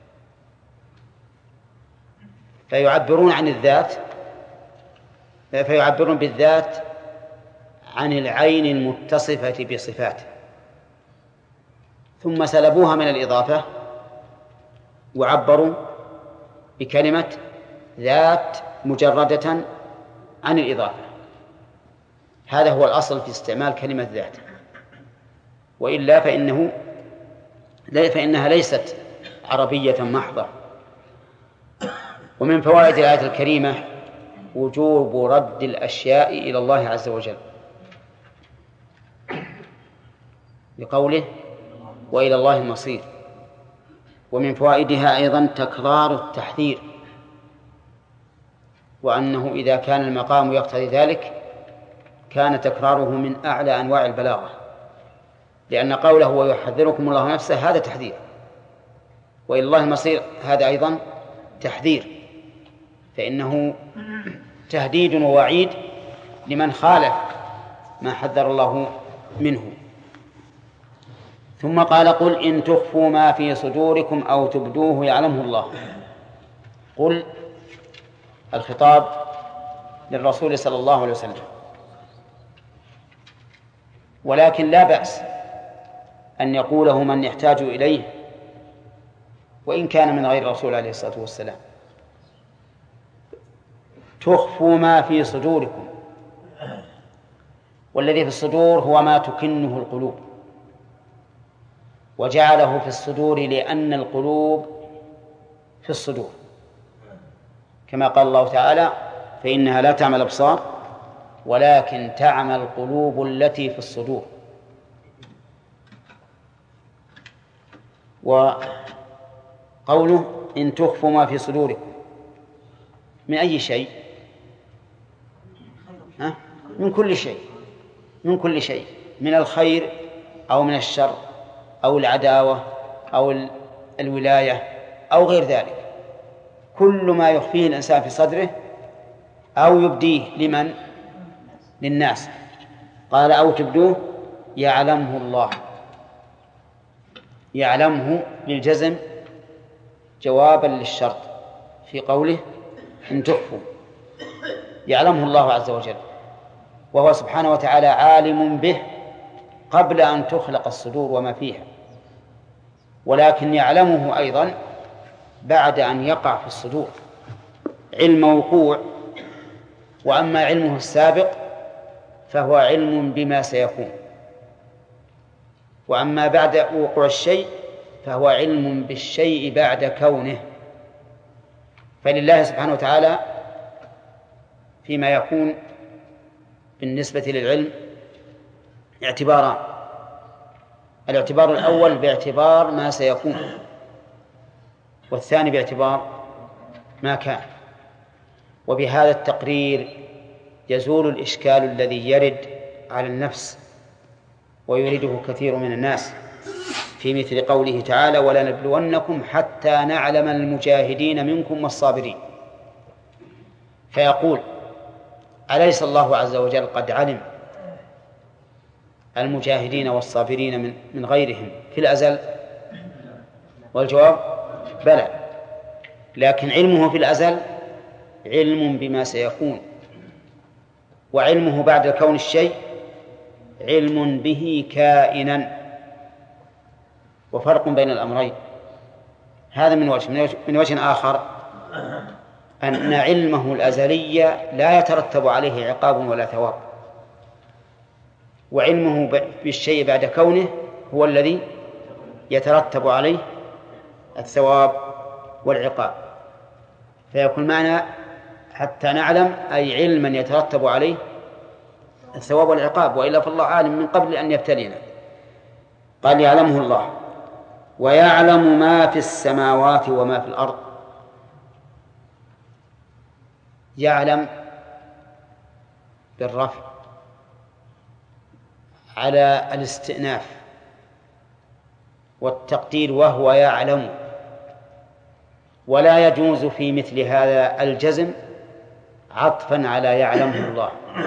فيعبرون بالذات عن العين المتصفة بصفاته، ثم سلبوها من الإضافة وعبروا بكلمة ذات مجردة عن الإضافة. هذا هو الأصل في استعمال كلمة ذات، وإلا فإنها ليست عربية محضة. ومن فوائد الآية الكريمة وجوب رد الأشياء إلى الله عز وجل لقوله وإلى الله المصير. ومن فوائدها أيضا تكرار التحذير، وأنه إذا كان المقام يقتضي ذلك كان تكراره من أعلى أنواع البلاغة، لأن قوله ويحذركم الله نفسه هذا تحذير، وإلى الله المصير هذا أيضا تحذير، فإنه تهديد ووعيد لمن خالف ما حذر الله منه. ثم قال قل إن تخفوا ما في صدوركم أو تبدوه يعلمه الله. قل الخطاب للرسول صلى الله عليه وسلم، ولكن لا بأس أن يقوله من يحتاج إليه وإن كان من غير الرسول عليه الصلاة والسلام. تخفوا ما في صدوركم، والذي في الصدور هو ما تكنه القلوب، وجعله في الصدور لأن القلوب في الصدور، كما قال الله تعالى فإنها لا تعمى الأبصار ولكن تعمى القلوب التي في الصدور. وقوله إن تخفوا ما في صدوركم من أي شيء؟ من كل شيء، من كل شيء، من الخير أو من الشر أو العداوة أو الولاية أو غير ذلك، كل ما يخفيه الإنسان في صدره أو يبديه لمن؟ للناس. قال أو تبدوه يعلمه الله. يعلمه للجزم جوابا للشرط في قوله إن تخفوا، يعلمه الله عز وجل، وهو سبحانه وتعالى عالم به قبل أن تخلق الصدور وما فيها، ولكن يعلمه أيضا بعد أن يقع في الصدور علم وقوع. وأما علمه السابق فهو علم بما سيكون، وأما بعد وقوع الشيء فهو علم بالشيء بعد كونه. فلله سبحانه وتعالى فيما يكون بالنسبة للعلم اعتباران: الاعتبار الأول باعتبار ما سيكون، والثاني باعتبار ما كان. وبهذا التقرير يزول الإشكال الذي يرد على النفس ويريده كثير من الناس في مثل قوله تعالى ولنبلونكم حتى نعلم المجاهدين منكم والصابرين. فيقول أليس الله عز وجل قد علم المجاهدين والصابرين من غيرهم في الأزل؟ والجواب بلى، لكن علمه في الأزل علم بما سيكون، وعلمه بعد كون الشيء علم به كائنا، وفرق بين الأمرين. هذا من وجه. من وجه آخر أن علمه الأزلي لا يترتب عليه عقاب ولا ثواب، وعلمه بالشيء بعد كونه هو الذي يترتب عليه الثواب والعقاب. فيكون معنى حتى نعلم أي علما يترتب عليه الثواب والعقاب، وإلا فالله عالم من قبل أن يبتلينا. قال يعلمه الله ويعلم ما في السماوات وما في الأرض. يعلم بالرفع على الاستئناف، والتقدير وهو يعلم، ولا يجوز في مثل هذا الجزم عطفا على يعلمه الله.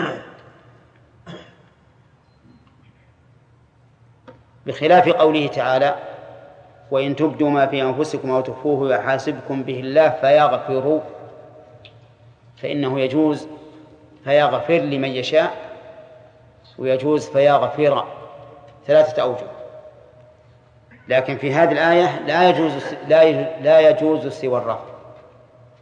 بخلاف قوله تعالى وإن تبدوا ما في أنفسكم أو تخفوه يحاسبكم به الله فيغفر، فإنه يجوز فيغفر لمن يشاء، ويجوز فيغفر، 3 أوجه. لكن في هذه الآية لا يجوز سوى الرفع،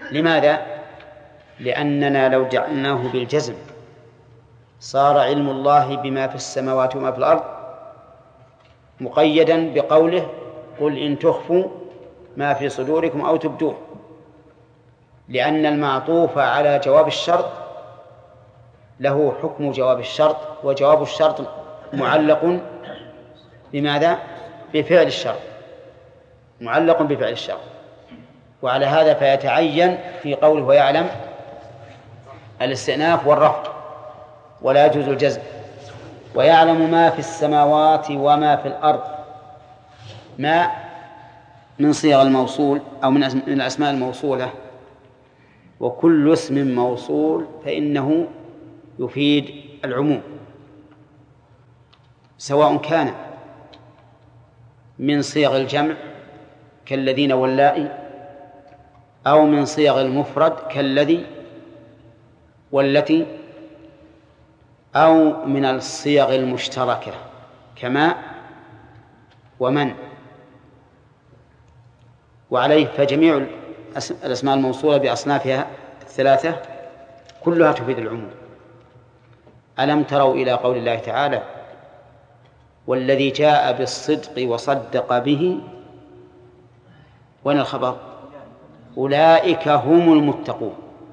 لماذا؟ لأننا لو جعلناه بالجزم صار علم الله بما في السماوات وما في الأرض مقيدا بقوله قل إن تخفوا ما في صدوركم أو تبدوه، لأن المعطوف على جواب الشرط له حكم جواب الشرط، وجواب الشرط معلق بماذا؟ بفعل الشرط، معلق بفعل الشرط. وعلى هذا فيتعين في قوله ويعلم الاستئناف والرفع ولا يجوز الجزم. ويعلم ما في السماوات وما في الأرض، ما من صيغ الموصول أو من الأسماء الموصولة، وكل اسم موصول فإنه يفيد العموم، سواء كان من صيغ الجمع كالذين واللائي، أو من صيغ المفرد كالذي والتي، أو من الصيغ المشتركة كما ومن. وعليه فجميع الأسماء الموصولة بأصنافها الثلاثة كلها تفيد العموم. ألم تروا إلى قول الله تعالى والذي جاء بالصدق وصدق به، وين الخبر؟ أولئك هم المتقون،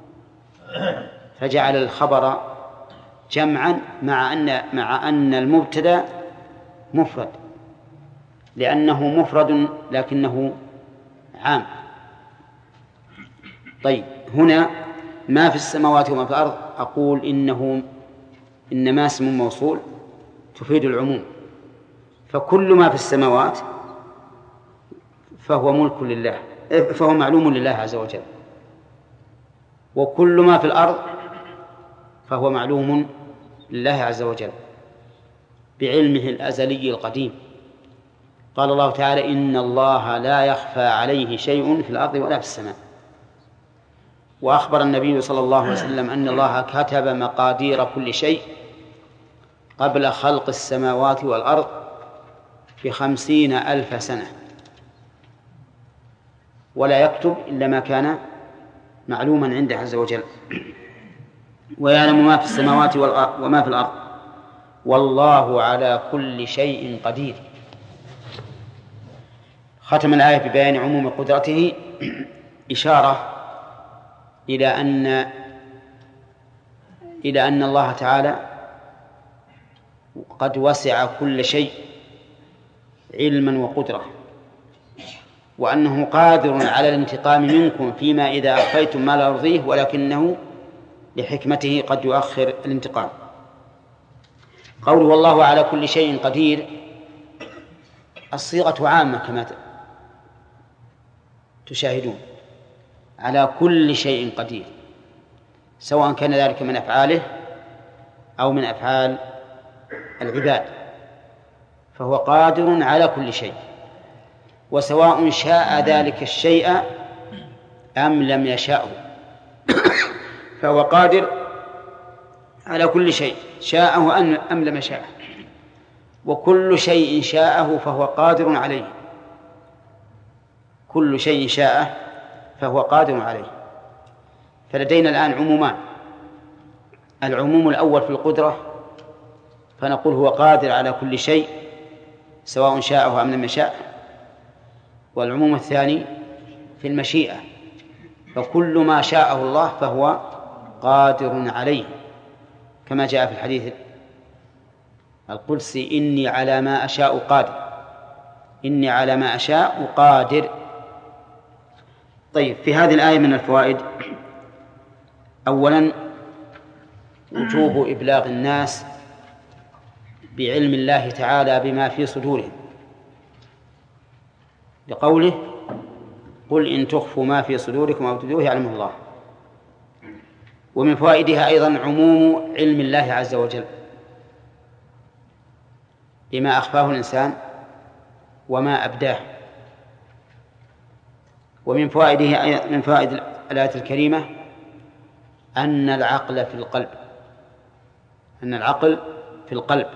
فجعل الخبر جمعا مع أن المبتدأ مفرد، لأنه مفرد لكنه عام. طيب، هنا ما في السماوات وما في الأرض، أقول إنما اسم موصول تفيد العموم، فكل ما في السماوات فهو ملك لله، فهو معلوم لله عز وجل، وكل ما في الأرض فهو معلوم لله عز وجل بعلمه الأزلي القديم. قال الله تعالى إن الله لا يخفى عليه شيء في الأرض ولا في السماء. وأخبر النبي صلى الله عليه وسلم أن الله كتب مقادير كل شيء قبل خلق السماوات والأرض ب50,000 سنة، ولا يكتب إلا ما كان معلوما عنده عز وجل. ويعلم ما في السماوات وما في الأرض والله على كل شيء قدير. ختم الآية ببيان عموم قدرته، إشارة إلى أن الله تعالى قد وسع كل شيء علما وقدرة، وأنه قادر على الانتقام منكم فيما إذا أخفيتم ما لا يرضيه، ولكنه لحكمته قد يؤخر الانتقام. قوله والله على كل شيء قدير، الصيغة عامة كما تشاهدون، على كل شيء قدير، سواء كان ذلك من أفعاله أو من أفعال العباد، فهو قادر على كل شيء، وسواء شاء ذلك الشيء أم لم يشاءه فهو قادر على كل شيء، شاءه أم لم يشاءه، وكل شيء شاءه فهو قادر عليه، كل شيء شاءه فهو قادر عليه. فلدينا الآن عمومان، العموم الأول في القدرة، فنقول هو قادر على كل شيء سواء شاءه أم لم يشاء، والعموم الثاني في المشيئة، فكل ما شاءه الله فهو قادر عليه، كما جاء في الحديث القدسي إني على ما أشاء قادر، إني على ما أشاء قادر. طيب، في هذه الآية من الفوائد: أولا وجوب إبلاغ الناس بعلم الله تعالى بما في صدورهم، لقوله قل إن تخفوا ما في صدوركم أو تبدوه يعلمه الله. ومن فوائدها أيضا عموم علم الله عز وجل بما أخفاه الإنسان وما أبداه. ومن فوائده من فوائد الآية الكريمة أن العقل في القلب، أن العقل في القلب،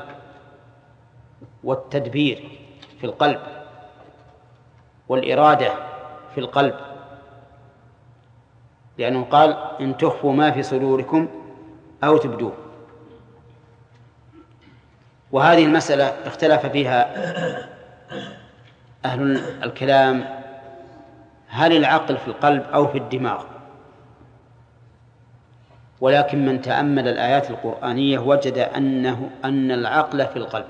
والتدبير في القلب، والإرادة في القلب، لأنه قال إن تخفوا ما في صدوركم أو تبدوه. وهذه المسألة اختلف فيها أهل الكلام، هل العقل في القلب أو في الدماغ؟ ولكن من تأمل الآيات القرآنية وجد أن العقل في القلب،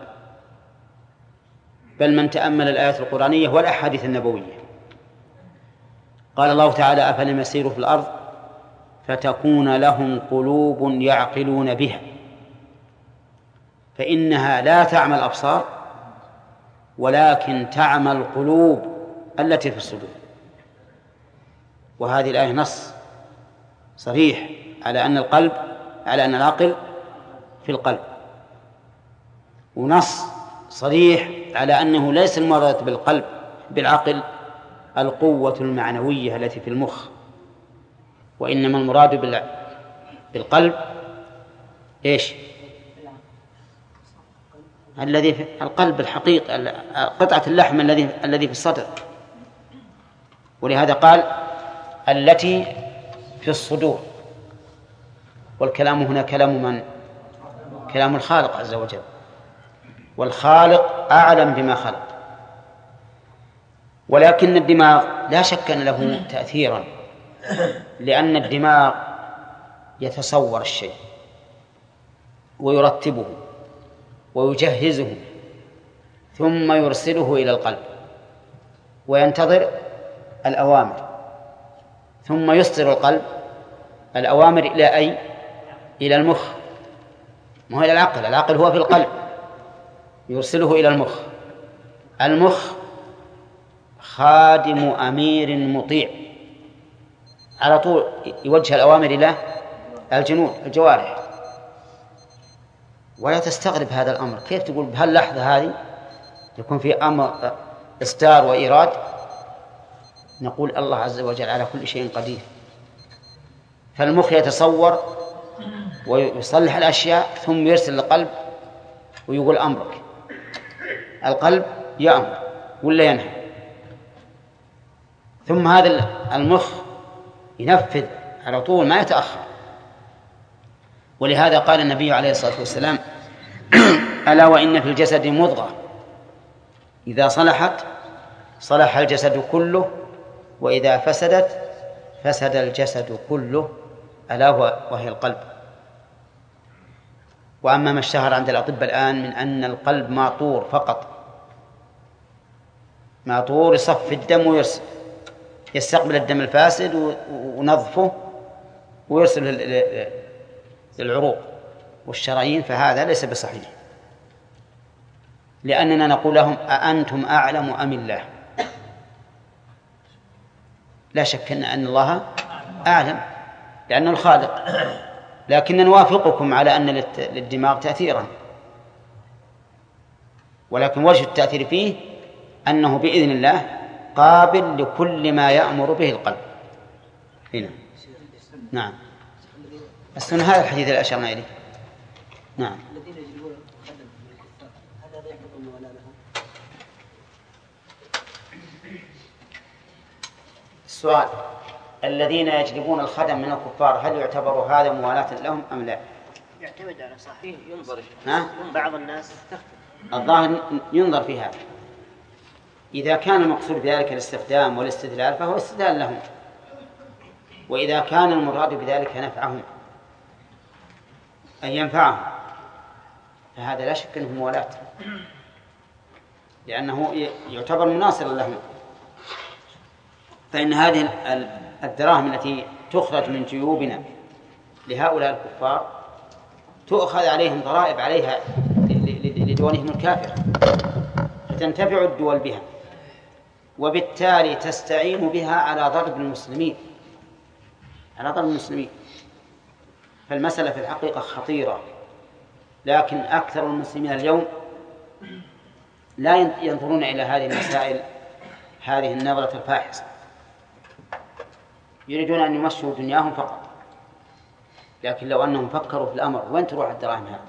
بل من تأمل الآيات القرآنية والأحاديث النبوية. قال الله تعالى أفلم يسيروا في الأرض فتكون لهم قلوب يعقلون بها فإنها لا تعمى الأبصار ولكن تعمى القلوب التي في الصدور. وهذه الآية نص صريح على أن العقل في القلب، ونص صريح على أنه ليس المراد بالعقل القوة المعنوية التي في المخ، وإنما المراد بالقلب إيش؟ الذي في القلب الحقيقي، قطعة اللحم الذي في الصدر. ولهذا قال التي في الصدور، والكلام هنا كلام من؟ كلام الخالق عز وجل، والخالق أعلم بما خلق. ولكن الدماغ لا شك أن له تأثيرا، لأن الدماغ يتصور الشيء ويرتبه ويجهزه ثم يرسله إلى القلب وينتظر الأوامر، ثم يصدر القلب الأوامر إلى أي؟ إلى المخ، ما هو إلى العقل. العقل هو في القلب، يرسله إلى المخ. المخ خادم أمير مطيع، على طول يوجه الأوامر إلى الجوارح. ولا تستغرب هذا الأمر، كيف تقول بهاللحظة هذه يكون في أمر إصدار وإيراد؟ نقول الله عز وجل على كل شيء قدير. فالمخ يتصور ويصلح الأشياء ثم يرسل القلب ويقول أمرك. القلب يأمر ولا ينهى، ثم هذا المخ ينفذ على طول ما يتأخر. ولهذا قال النبي عليه الصلاة والسلام ألا وإن في الجسد مضغة إذا صلحت صلح الجسد كله وإذا فسدت فسد الجسد كله ألا وهي القلب. وأما ما اشتهر عند الأطباء الآن من أن القلب ماطور فقط، ماطور يصفي الدم ويرسل، يستقبل الدم الفاسد ونظفه ويرسل للعروق والشرايين، فهذا ليس بصحيح، لأننا نقول لهم أأنتم أعلم أم الله؟ لا شك أن الله أعلم لأنه الخالق، لكن نوافقكم على أن للدماغ تأثيرا، ولكن وجه التأثير فيه أنه بإذن الله قابل لكل ما يأمر به القلب. هنا نعم السنة، هذا الحديث اللي أشرنا إليه. نعم. الذين يجلبون الخدم من الكفار هل هذا يحكم ولا لهم؟ السؤال: الذين يجلبون الخدم من الكفار هل يعتبر هذا موالاة لهم أم لا؟ يعتمد على صاحبه، ينظر. بعض الناس الظاهر ينظر في هذا، إذا كان المقصود بذلك الاستخدام والاستدلال فهو استدلال لهم، وإذا كان المراد بذلك نفعهم أن ينفعهم فهذا لا شك أنه موالاة، لأنه يعتبر مناصرا لهم. فإن هذه الدراهم التي تخرج من جيوبنا لهؤلاء الكفار تؤخذ عليهم ضرائب عليها لدولهم الكافرة، فتنتفع الدول بها، وبالتالي تستعين بها على ضرب المسلمين، فالمسألة في الحقيقة خطيرة، لكن أكثر المسلمين اليوم لا ينظرون إلى هذه المسائل هذه النظرة الفاحصة، يريدون أن يمشوا دنياهم فقط. لكن لو أنهم فكروا في الأمر وين تروح الدراهم هذه؟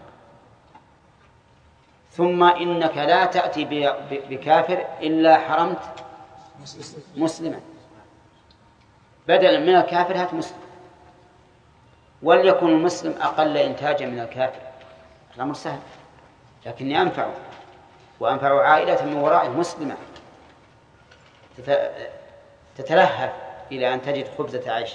ثم إنك لا تأتي بكافر إلا حرمت مسلما، بدلا من الكافر هات مسلم، وليكن المسلم أقل إنتاجا من الكافر، الأمر سهل، لكني أنفعه وأنفع عائلة من ورائه مسلمة تتلهف إلى أن تجد خبزة عيش.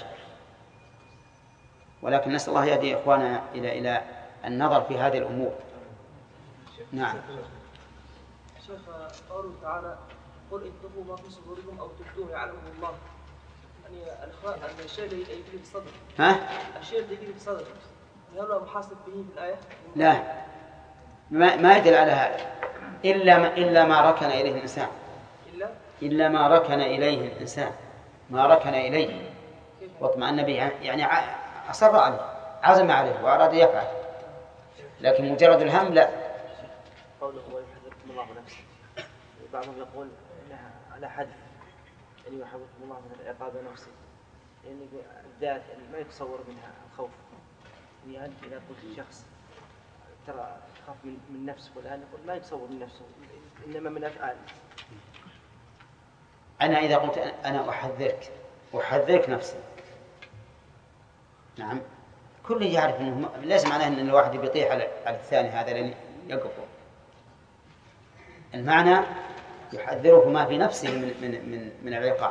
ولكن نسأل الله يهدي إخواننا إلى النظر في هذه الأمور. نعم. شيخ قوله تعالى قل إن تخفوا ما في صدوركم أو تبدوه يعلمه الله، يعني الشيء اللي يجري في الصدر، الشيء اللي يجري في الصدر هل هو محاسب به في الآية؟ لا، ما يدل على هذا إلا ما ركن إليه الإنسان، إلا ما ركن إليه الإنسان، ما ركن إليه واطمأن به، يعني أصر عليه، عزم عليه وأراد يفعل، لكن مجرد الهم لا. قوله ويحذركم الله نفسه، بعضهم يقول انها على حذف، يعني يحذركم الله من العقاب نفسه، يعني الذات يعني ما يتصور منها الخوف. يعني أنت إذا قلت شخص ترى تخاف من نفسه، والآن يقول ما يتصور من نفسه، إنما من أفعال. أنا إذا قلت أنا أحذرك نفسي، نعم، كل يعرف أنه ليس معناه أن الواحد بيطيح على الثاني، هذا لن يقفه. المعنى يحذره ما في نفسه من العقاب،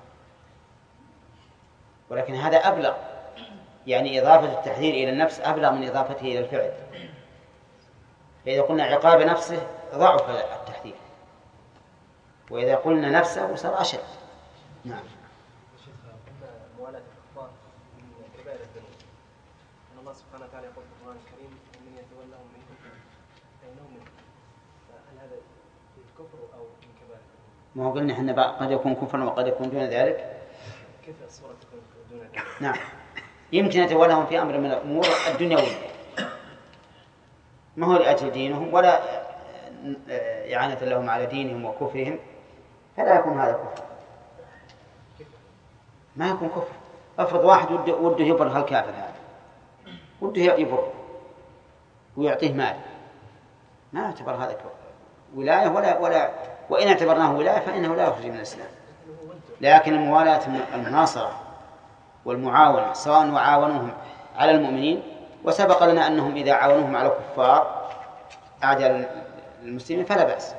ولكن هذا أبلغ، يعني إضافة التحذير إلى النفس أبلغ من إضافته إلى الفعل. فإذا قلنا عقاب نفسه ضعف التحذير، وإذا قلنا نفسه صار أشد. نعم. موالاة الكفار من كبائر الذنوب، أن الله سبحانه وتعالى يقول في القرآن الكريم ومن يتولهم منكم فإنهم منهم، هل هذا كفر أو من كبائر الذنوب؟ ما هو قلنا إحنا قد يكون كفرا وقد يكون دون ذلك. كيف الصورة تكون دون ذلك؟ نعم، يمكن يتولهم في أمر من الأمور الدنيوية، ما هو لأجل دينهم ولا إعانة لهم على دينهم وكفرهم، فلا يكون هذا كفر، ما يكون كفر. أفرض واحد وده يبر هالكافر هذا، وده يبر ويعطيه مال، ما يعتبر هذا ولاية وإن اعتبرناه ولاية فإنه لا يخرج من الإسلام. لكن الموالاة المناصرة والمعاونة سواء وعاونوهم على المؤمنين، وسبق لنا أنهم إذا عاونوهم على الكفار أعدل المسلمين فلا بأس.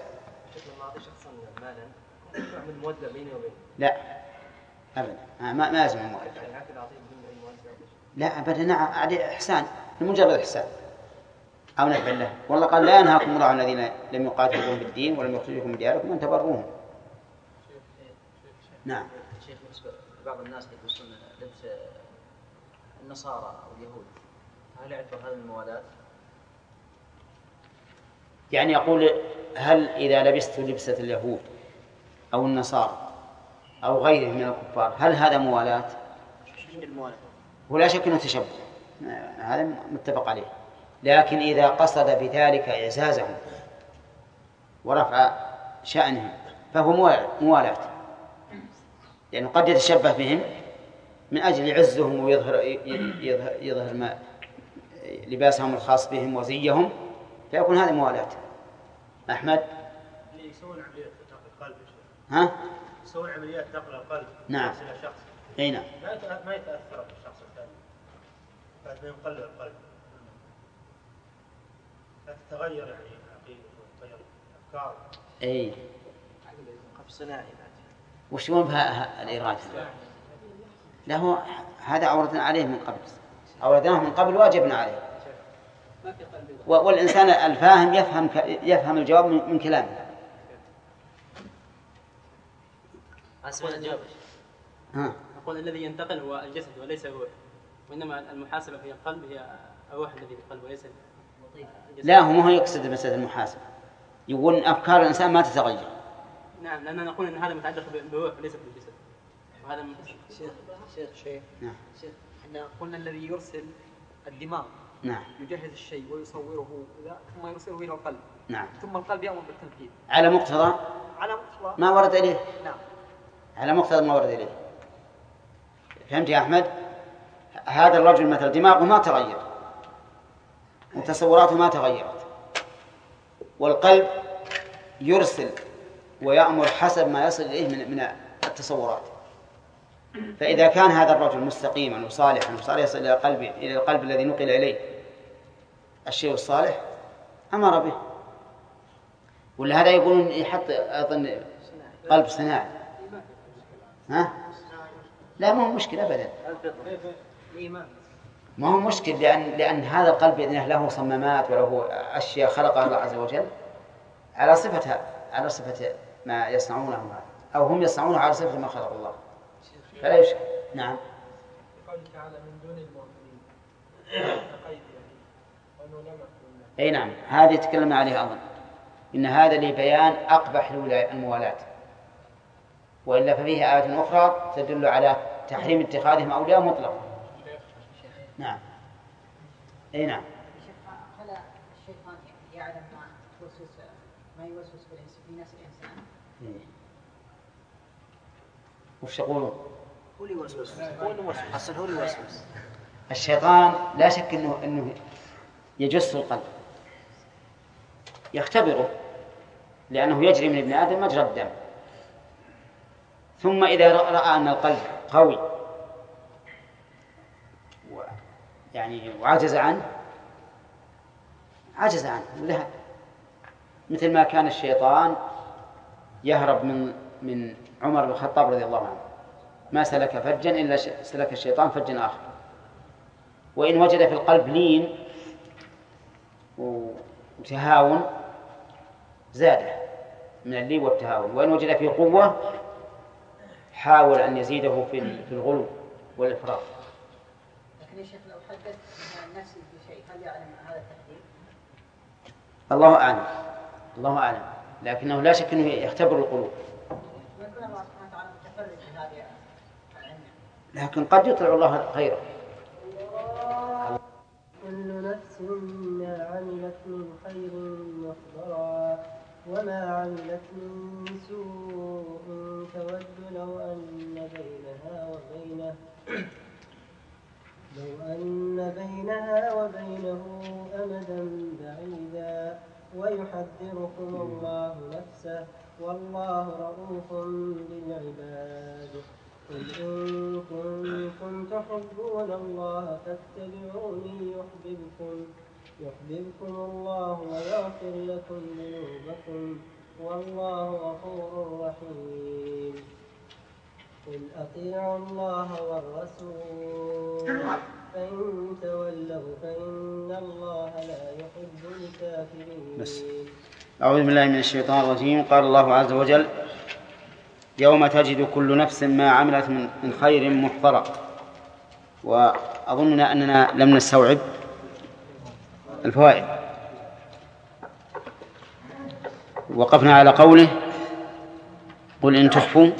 لا أبدا، ما لازم المؤلف. لا أبدا، نعم، إحسان، مجرد إحسان أو نفع له. والله قال لا ينهاكم الله عن الذين لم يقاتلوكم بالدين ولم يخرجوكم من دياركم أن تبروهم. نعم. شيخ، بالنسبة لبعض الناس يلبسون لبس النصارى أو اليهود، هل يعتبر هذا الموالاة؟ يعني يقول هل إذا لبست لبسة اليهود أو النصارى أو غيره من الكفار هل هذا موالاة؟ ولا شك أنه تشبه، هذا متفق عليه. لكن إذا قصد بذلك إعزازهم ورفع شأنهم فهو موالاة، لأنه يعني قد يتشبه بهم من أجل عزهم ويظهر ما لباسهم الخاص بهم وزيهم، فيكون هذا موالاة. أحمد يسوون عمليات نقل القلب، ها؟ يسوون عمليات نقل القلب. نعم. شخص. أي نعم. ما يتأثر بالشخص الثاني بعد ما ينقلب القلب، تتغير يعني عقيدته وتتغير أفكاره. أي. قف صناعي. وش هو بها الإرادة؟ لا، هو هذا أوردنا عليه من قبل، أوردناه من قبل واجبنا عليه. والإنسان الفاهم يفهم الجواب من كلامه. أسمع الجواب. أقول الذي ينتقل هو الجسد وليس هو، وإنما المحاسبة في القلب هي الروح الذي في القلب وليس الجسد. لا، هو يقصد مسألة المحاسبة، يقول إن أفكار الإنسان ما تتغير. نعم، لأننا نقول أن هذا متعلق بالروح وليس بالجسد. وهذا شيخ نعم. شيخ، احنا قلنا الذي يرسل الدماغ، نعم، يجهز الشيء ويصوره ثم يرسله إلى القلب، نعم، ثم القلب يأمر بالتنفيذ على مقتضى ما ورد إليه. نعم، على مقتضى ما ورد إليه. فهمت يا أحمد؟ هذا الرجل مثل دماغه ما تغير وتصوراته ما تغيرت، والقلب يرسل ويأمر حسب ما يصل إليه من التصورات. فإذا كان هذا الرجل مستقيما وصالحا وصار يصل إلى القلب الذي نقل إليه الشيء الصالح أمر به. ولا هذا يقولون يحط أظن قلب صناعي؟ ها؟ لا ما هو مشكلة أبدا، ما هو مشكل، لأن هذا القلب بإذن الله له صمامات وله أشياء خلقها الله عز وجل على صفة ما يصنعونه، أو هم يصنعونه على صفة ما خلق الله، فلا يشكل. نعم. قال تعالى من دون المؤمنين قيد وأنه لم يكن. أي نعم، هذه تكلمنا عليها أظن، إن هذا لبيان أقبح الموالاة، وإلا ففيه آيات أخرى تدل على تحريم اتخاذهم أولياء مطلقا. نعم. أي نعم. هل الشيطان يعلم ما يوسوس في نفس الإنسان؟ وش يقولون؟ هو اللي يوسوس، أصل هو اللي يوسوس. الشيطان لا شك إنه يجس القلب، يختبره، لأنه يجري من ابن آدم مجرى الدم، ثم إذا رأى أن القلب قوي وعجز عنه ذهب، مثل ما كان الشيطان يهرب من عمر بن الخطاب رضي الله عنه، ما سلك فجا إلا سلك الشيطان فجا آخر. وإن وجد في القلب لين وتهاون زاده من اللين والتهاون، وإن وجد فيه قوة حاول أن يزيده في الغلو والإفراط. لكن يا شيخ لو حدث نفسي بشيء هل يعلم هذا التحديد؟ الله أعلم، لكنه لا شك أنه يختبر القلوب. ما يكون الله سبحانه وتعالى متفرد في هذه العلم، لكن قد يطلع الله خيره. كل نفس ما عملت من خير محضرا وما عملت من سوء تود لو أن بينها وبينه أمدا بعيدا ويحذركم الله نفسه والله رؤوف بالعباد. قل إن كنتم تحبون الله فاتبعوني يحببكم الله ويغفر لكم ذنوبكم والله غفور رحيم. قل أطيعوا الله والرسول فإن تولوا فإن الله لا يحب الكافرين. أعوذ بالله من الشيطان الرجيم. قال الله عز وجل: يوم تجد كل نفس ما عملت من خير محضرا. وأظننا أننا لم نستوعب الفوائد. وقفنا على قوله: قل إن تخفوا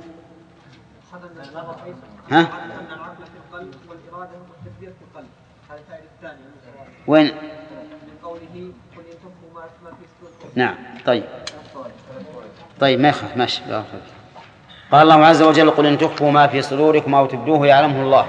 وين؟ نعم. طيب ما يخاف، ماشي. قال الله عز وجل: قل إن تخفوا ما في صدوركم أو تبدوه يعلمه الله.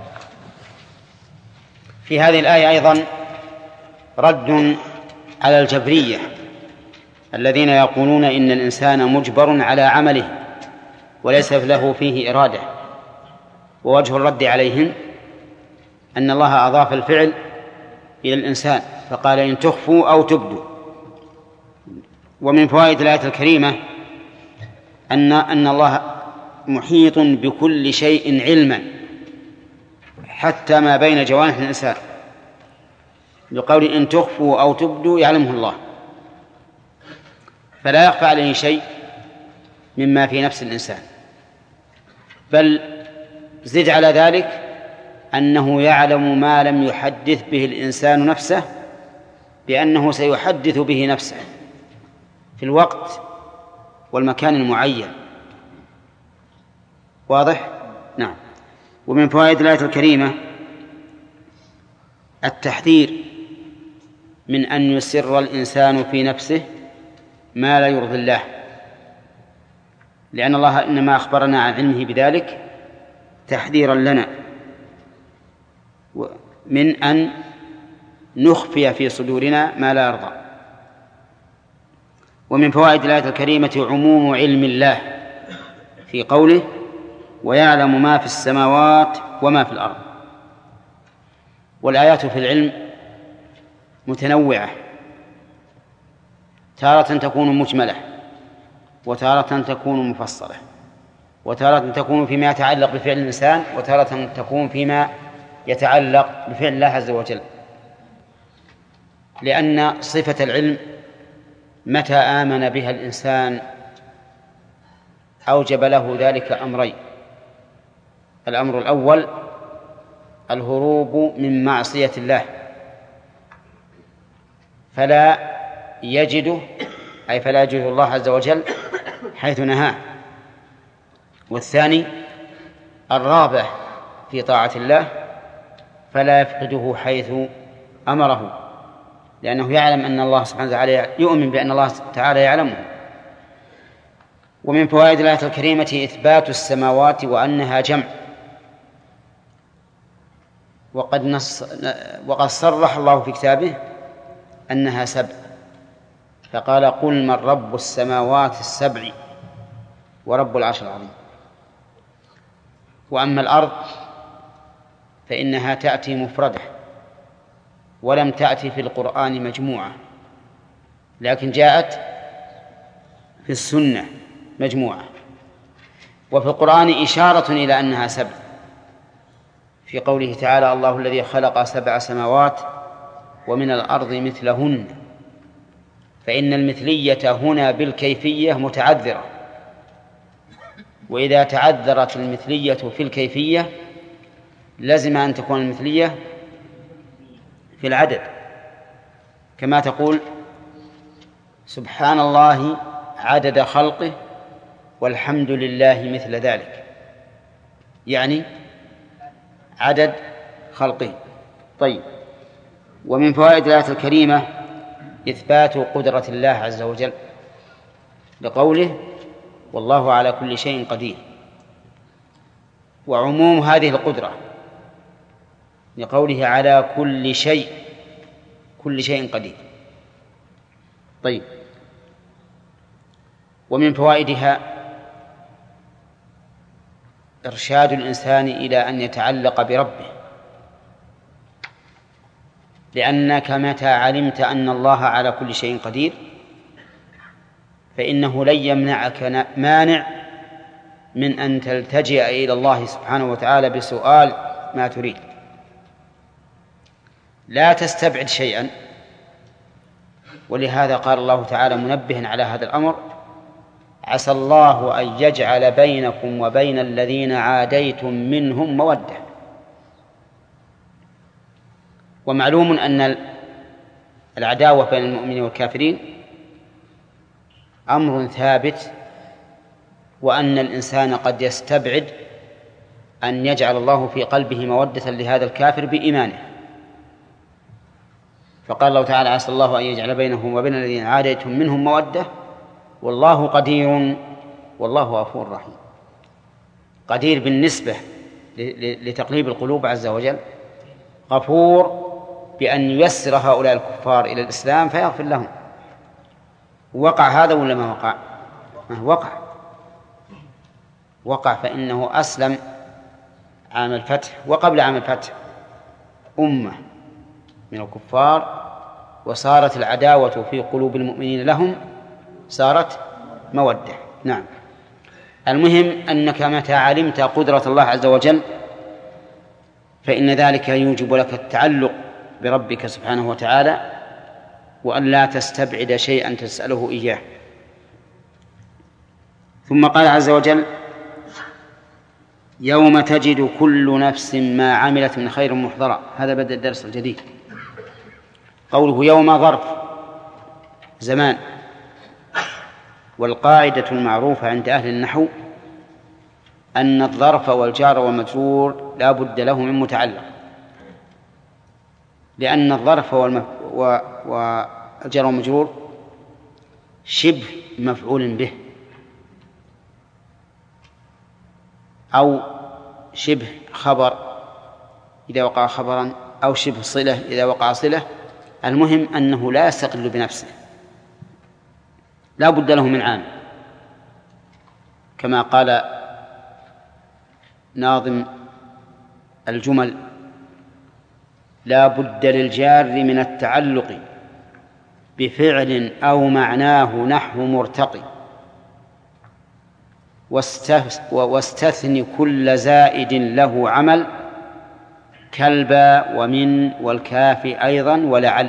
في هذه الآية أيضا رد على الجبرية الذين يقولون إن الإنسان مجبر على عمله وليس له فيه إرادة. ووجه الرد عليهم أن الله أضاف الفعل إلى الإنسان فقال: إن تخفوا أو تبدوا. ومن فوائد الآية الكريمة أن الله محيط بكل شيء علما حتى ما بين جوانح الإنسان، بقول إن تخفوا أو تبدوا يعلمه الله، فلا يخفى عليه شيء مما في نفس الإنسان. بل زد على ذلك أنه يعلم ما لم يحدث به الإنسان نفسه بأنه سيحدث به نفسه في الوقت والمكان المعين. واضح؟ نعم. ومن فوائد الآية الكريمة التحذير من أن يسر الإنسان في نفسه ما لا يرضي الله، لأن الله إنما أخبرنا عن علمه بذلك تحذيرا لنا من أن نخفي في صدورنا ما لا يرضى. ومن فوائد الآية الكريمة عموم علم الله في قوله: ويعلم ما في السماوات وما في الأرض. والآيات في العلم متنوعة، تارة تكون مجملة، وتارة تكون مفصلة، وتارة تكون فيما يتعلق بفعل الإنسان، وتارة تكون فيما يتعلق بفعل الله عز وجل. لأن صفة العلم متى آمن بها الإنسان أوجب له ذلك أمرين: الأمر الأول الهروب من معصية الله فلا يجده، أي فلا يجده الله عز وجل حيث نهاه. والثاني الرغبة في طاعة الله فلا يفقده حيث أمره، لأنه يعلم أن الله سبحانه وتعالى، يؤمن بأن الله تعالى يعلمه. ومن فوائد الآية الكريمة إثبات السماوات وأنها جمع، وقد صرح الله في كتابه أنها سبع، فقال: قل من رب السماوات السبع ورب العرش العظيم. وأما الأرض فإنها تأتي مفردة، ولم تأتي في القرآن مجموعة، لكن جاءت في السنة مجموعة. وفي القرآن إشارة إلى أنها سبع في قوله تعالى: الله الذي خلق 7 سماوات ومن الأرض مثلهن. فإن المثلية هنا بالكيفية متعذرة، وإذا تعذرت المثلية في الكيفية لازم أن تكون المثلية في العدد، كما تقول: سبحان الله عدد خلقه والحمد لله مثل ذلك، يعني عدد خلقه. طيب، ومن فوائد الآية الكريمة إثبات قدرة الله عز وجل لقوله: والله على كل شيء قدير، وعموم هذه القدرة لقوله على كل شيء، كل شيء قدير. طيب، ومن فوائدها إرشاد الإنسان إلى أن يتعلق بربه، لأنك متى علمت أن الله على كل شيء قدير فإنه لن يمنعك مانع من أن تلتجئ إلى الله سبحانه وتعالى بسؤال ما تريد. لا تستبعد شيئا، ولهذا قال الله تعالى منبها على هذا الأمر: عسى الله أن يجعل بينكم وبين الذين عاديتم منهم مودة. ومعلوم أن العداوة بين المؤمنين والكافرين أمر ثابت، وأن الإنسان قد يستبعد أن يجعل الله في قلبه مودة لهذا الكافر بإيمانه. فقال الله تعالى: عسى الله أن يجعل بينهم وبين الذين عاديتم منهم مودة والله قدير والله غفور رحيم. قدير بالنسبة لتقليب القلوب عز وجل، غفور بأن ييسر هؤلاء الكفار إلى الإسلام فيغفر لهم. وقع هذا ولا ما وقع؟ وقع، فإنه أسلم عام الفتح وقبل عام الفتح أمة من الكفار، وصارت العداوة في قلوب المؤمنين لهم صارت مودة. نعم. المهم أنك متى علمت قدرة الله عز وجل فإن ذلك يوجب لك التعلق بربك سبحانه وتعالى، وأن لا تستبعد شيئا تسأله إياه. ثم قال عز وجل: يوم تجد كل نفس ما عملت من خير محضرا. هذا بدأ الدرس الجديد. قوله يوم ظرف زمان، والقاعدة المعروفة عند أهل النحو أن الظرف والجار والمجرور لا بد له من متعلق، لأن الظرف والجار والمجرور شبه مفعول به أو شبه خبر إذا وقع خبرا، أو شبه صلة إذا وقع صلة. المهم أنه لا يستقل بنفسه، لا بد له من عامل، كما قال ناظم الجمل: لا بد للجار من التعلق بفعل أو معناه نحو مرتقي، واستثن كل زائد له عمل، كالباء ومن والكاف أيضا ولعل.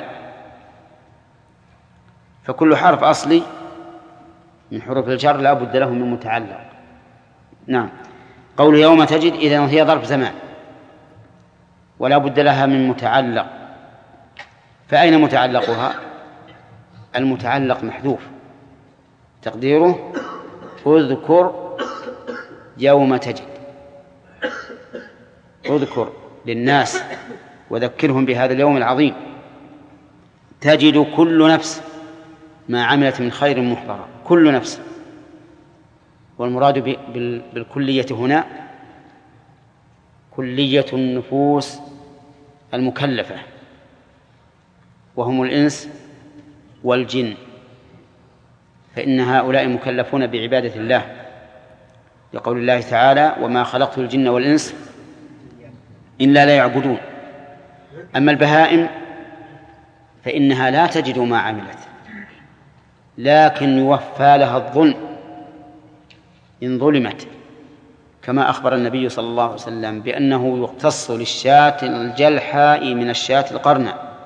فكل حرف أصلي من حروف الجر لا بد له من متعلق. نعم. قول يوم تجد إذن هي ظرف زمان ولا بد لها من متعلق. فأين متعلقها؟ المتعلق محذوف، تقديره اذكر يوم تجد. اذكر للناس وذكرهم بهذا اليوم العظيم. تجد كل نفس ما عملت من خير محضرا، كل نفس. والمراد بالكلية هنا كلية النفوس المكلفة، وهم الإنس والجن، فإن هؤلاء مكلفون بعبادة الله، لقول الله تعالى: وما خلقت الجن والإنس إلا لا يعبدون. أما البهائم فإنها لا تجد ما عملت، لكن يوفى لها الظلم إن ظلمت، كما أخبر النبي صلى الله عليه وسلم بأنه يقتص للشاة الجلحاء من الشاة القرناء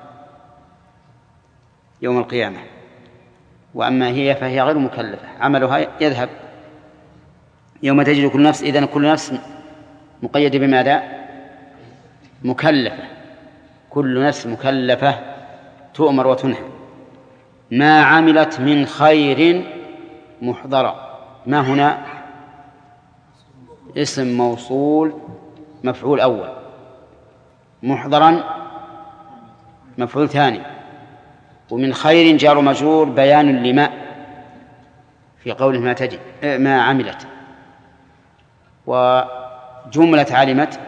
يوم القيامة، وأما هي فهي غير مكلفة، عملها يذهب. يوم تجد كل نفس، إذن كل نفس مقيد بماذا؟ مكلفة. كل نفس مكلفة تؤمر وتنهى. ما عملت من خير محضرة. ما هنا اسم موصول مفعول أول، محضرا مفعول ثاني، ومن خير جار مجرور بيان لما في قوله ما تجد ما عملت. وجملة علمت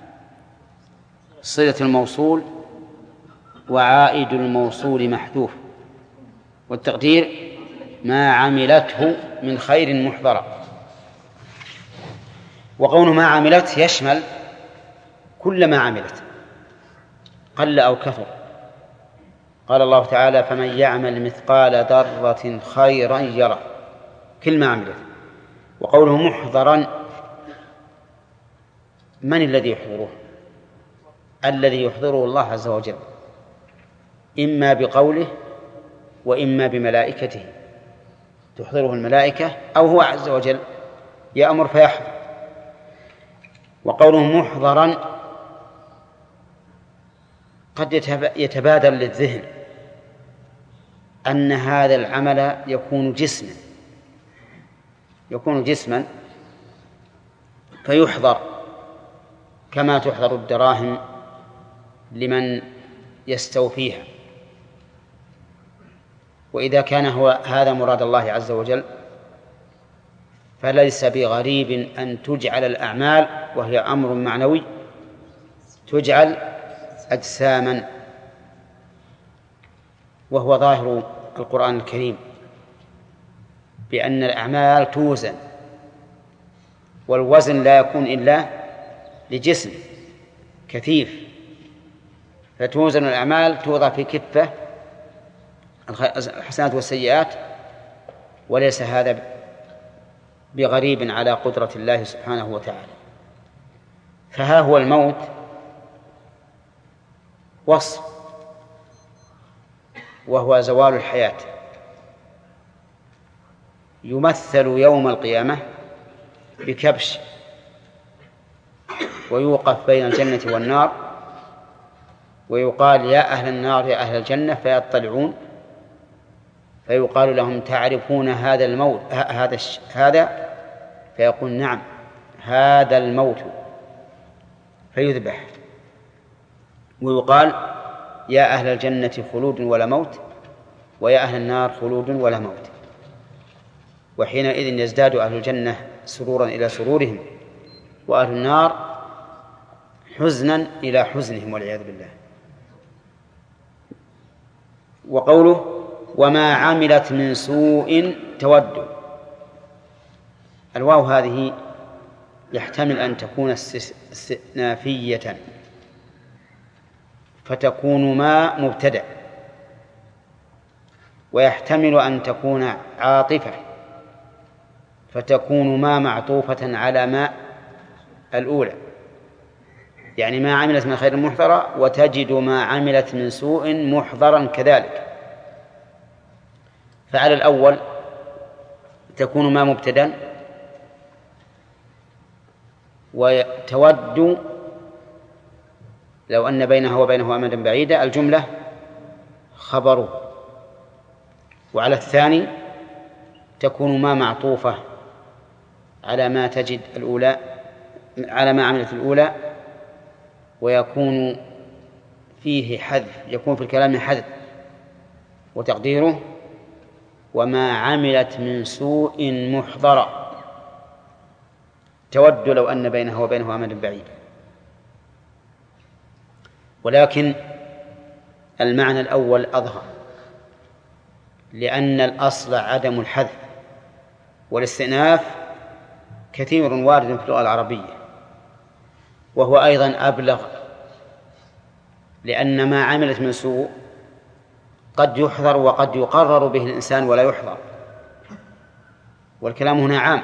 صلة الموصول وعائد الموصول محذوف، والتقدير ما عملته من خير محضرة. وقول ما عملت يشمل كل ما عملت قل أو كثر. قال الله تعالى: فمن يعمل مثقال ذرة خيرا يره، كل ما عملت. وقوله محضرا، من الذي يحضره؟ الذي يحضره الله عز وجل، إما بقوله وإما بملائكته، تحضره الملائكة أو هو عز وجل يأمر فيحضر. وقوله محضرا قد يتبادر للذهن أن هذا العمل يكون جسما فيحضر، كما تحضر الدراهم لمن يستوفيها. وإذا كان هذا مراد الله عز وجل فليس بغريب أن تجعل الأعمال، وهي أمر معنوي، تجعل أجساما، وهو ظاهر القرآن الكريم بأن الأعمال توزن، والوزن لا يكون إلا لجسم كثيف، فتوزن الأعمال، توضع في كفة الحسنات والسيئات، وليس هذا بغريب على قدرة الله سبحانه وتعالى. فها هو الموت وصف، وهو زوال الحياة، يمثل يوم القيامة بكبش، ويوقف بين الجنة والنار، ويقال: يا أهل النار يا أهل الجنة، فيطلعون، فيقال لهم: تعرفون هذا الموت هذا؟ فيقول: نعم هذا الموت، فيذبح. ويقال: يا أهل الجنة خلود ولا موت، ويا أهل النار خلود ولا موت. وحينئذ يزداد أهل الجنة سرورا إلى سرورهم، وأهل النار حزنا إلى حزنهم والعياذ بالله. وقوله: وما عملت من سوء تود، الواو هذه يحتمل أن تكون استئنافية فتكون ما مبتدأ، ويحتمل أن تكون عاطفة فتكون ما معطوفة على ما الأولى، يعني ما عملت من خير محضرا وتجد ما عملت من سوء محضرا كذلك. فعلى الأول تكون ما مبتدأ، وتود لو أن بينها وبينه أمدا بعيدا الجملة خبره. وعلى الثاني تكون ما معطوفة على ما تجد الأولى، على ما عملت الأولى، ويكون فيه حذف، يكون في الكلام حذف، وتقديره وما عملت من سوء محضرا تود لو أن بينها وبينه أمدا بعيدا. ولكن المعنى الأول أظهر، لأن الأصل عدم الحذف، والاستئناف كثير وارد في اللغة العربية، وهو أيضا أبلغ، لأن ما عملت من سوء قد يحذر وقد يقرر به الإنسان ولا يحذر، والكلام هنا عام،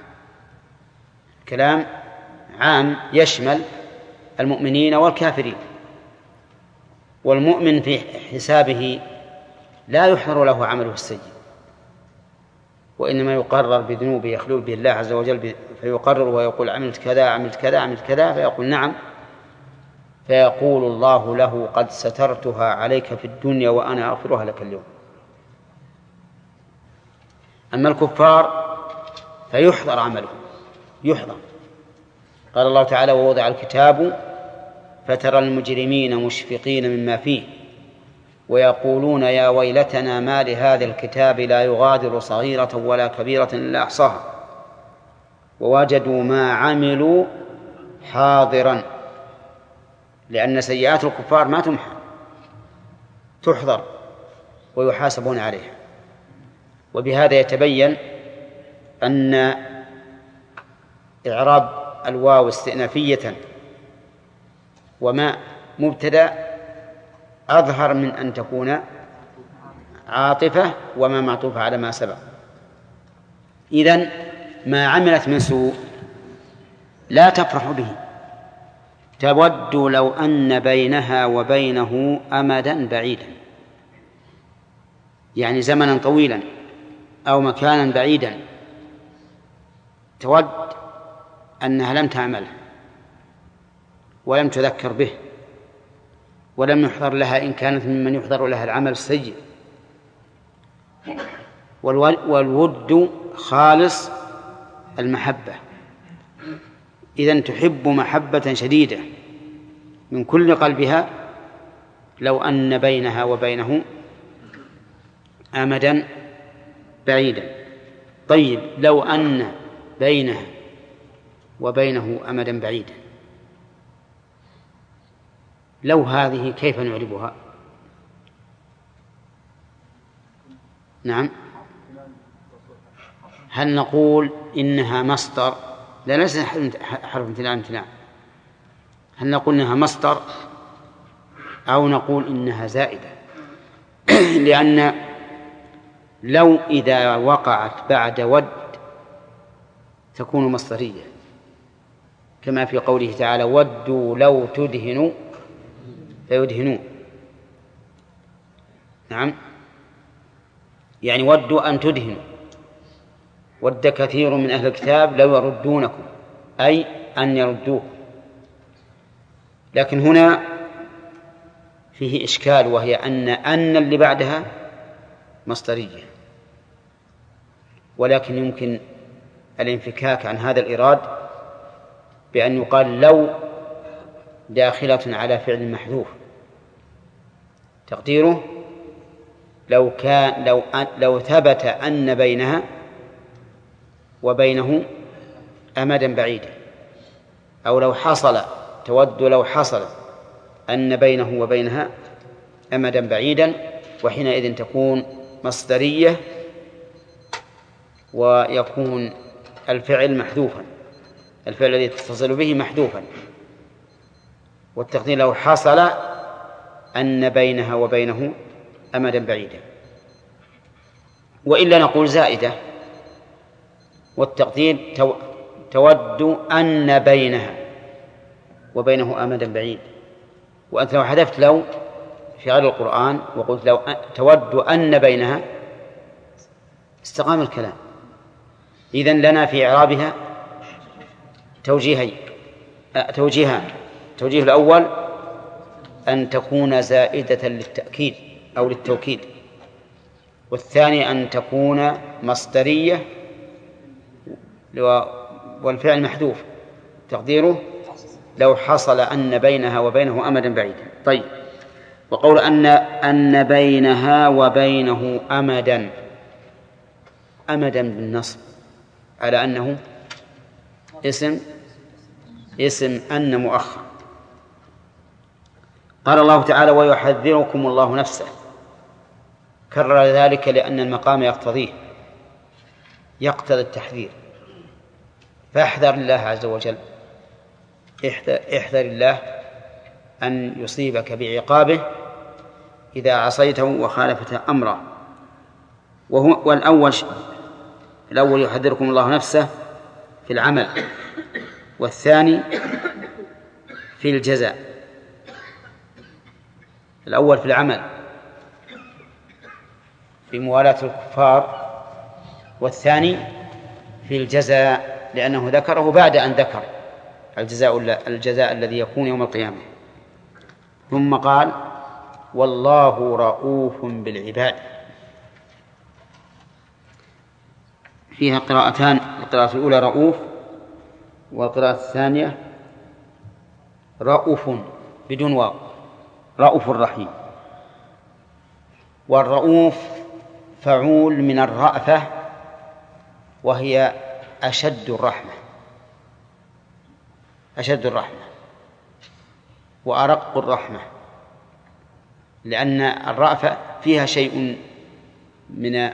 كلام عام يشمل المؤمنين والكافرين. والمؤمن في حسابه لا يحذر له عمله السيء، وإنما يقرر بذنوبه يخلو به الله عز وجل، فيقرر ويقول عملت كذا عملت كذا عملت كذا، فيقول نعم، فيقول الله له قد سترتها عليك في الدنيا وأنا أغفرها لك اليوم. أما الكفار فيحذر عمله، يحذر. قال الله تعالى ووضع الكتاب فترى المجرمين مشفقين مما فيه ويقولون يا ويلتنا ما لهذا الكتاب لا يغادر صغيرة ولا كبيرة إلا أحصاها ووجدوا ما عملوا حاضرا، لأن سيئات الكفار ما تمحى، تحضر ويحاسبون عليها. وبهذا يتبين أن إعراب الواو استئنافية وما مبتدأ أظهر من أن تكون عاطفة وما معطوفة على ما سبق. إذن ما عملت من سوء لا تفرح به، تود لو أن بينها وبينه أمدا بعيدا، يعني زمنا طويلا أو مكانا بعيدا، تود أنها لم تعمله ولم تذكر به ولم يحضر لها إن كانت ممن يحضر لها العمل السيء. والود خالص المحبة، إذن تحب محبة شديدة من كل قلبها لو أن بينها وبينه أمدا بعيدا. طيب لو أن بينها وبينه أمدا بعيدا، لو هذه كيف نعربها؟ نعم، هل نقول إنها مصدر؟ لا، ليس حرف امتناع. هل نقول إنها مصدر أو نقول إنها زائدة؟ لأن لو إذا وقعت بعد ود تكون مصدرية، كما في قوله تعالى ودوا لو تدهنوا فيدهنون. نعم، يعني ودوا أن تدهنوا، ود كثير من أهل الكتاب لو يردونكم، أي أن يردوكم. لكن هنا فيه إشكال، وهي أن اللي بعدها مصدرية، ولكن يمكن الانفكاك عن هذا الإراد بأن يقال لو داخلة على فعل محذوف، تقديره لو ثبت أن بينها وبينه أمدا بعيدا، أو لو حصل، تود لو حصل أن بينه وبينها أمدا بعيدا، وحينئذ تكون مصدرية ويكون الفعل محذوفا. الفعل الذي تتصل به محذوفا، والتقدير لو حصل أن بينها وبينه أمدا بعيدا، وإلا نقول زائدة، والتقدير تود أن بينها وبينه أمدا بعيد. وأنت لو حذفت لو في غير القرآن وقلت لو تود أن بينها استقام الكلام. إذن لنا في إعرابها توجيهان. التوجيه الأول أن تكون زائدة للتأكيد أو للتوكيد، والثاني أن تكون مصدرية والفعل محذوف تقديره لو حصل أن بينها وبينه أمدا بعيدا. طيب، وقول أن بينها وبينه أمدا بالنصب على أنه اسم أن مؤخر. قال الله تعالى ويحذركم الله نفسه، كرر ذلك لأن المقام يقتضي التحذير، فاحذر الله عز وجل، احذر الله أن يصيبك بعقابه إذا عصيته وخالفت أمره. والأول يحذركم الله نفسه في العمل، والثاني في الجزاء. الأول في العمل في موالاة الكفار، والثاني في الجزاء لأنه ذكره بعد أن ذكر الجزاء الذي يكون يوم القيامة. ثم قال والله رؤوف بالعباد. فيها قراءتان، القراءة الأولى رؤوف، والقراءة الثانية رؤوف بدون واو، رؤوف الرحيم. والرؤوف فعول من الرأفة، وهي أشد الرحمة وأرق الرحمة، لأن الرأفة فيها شيء من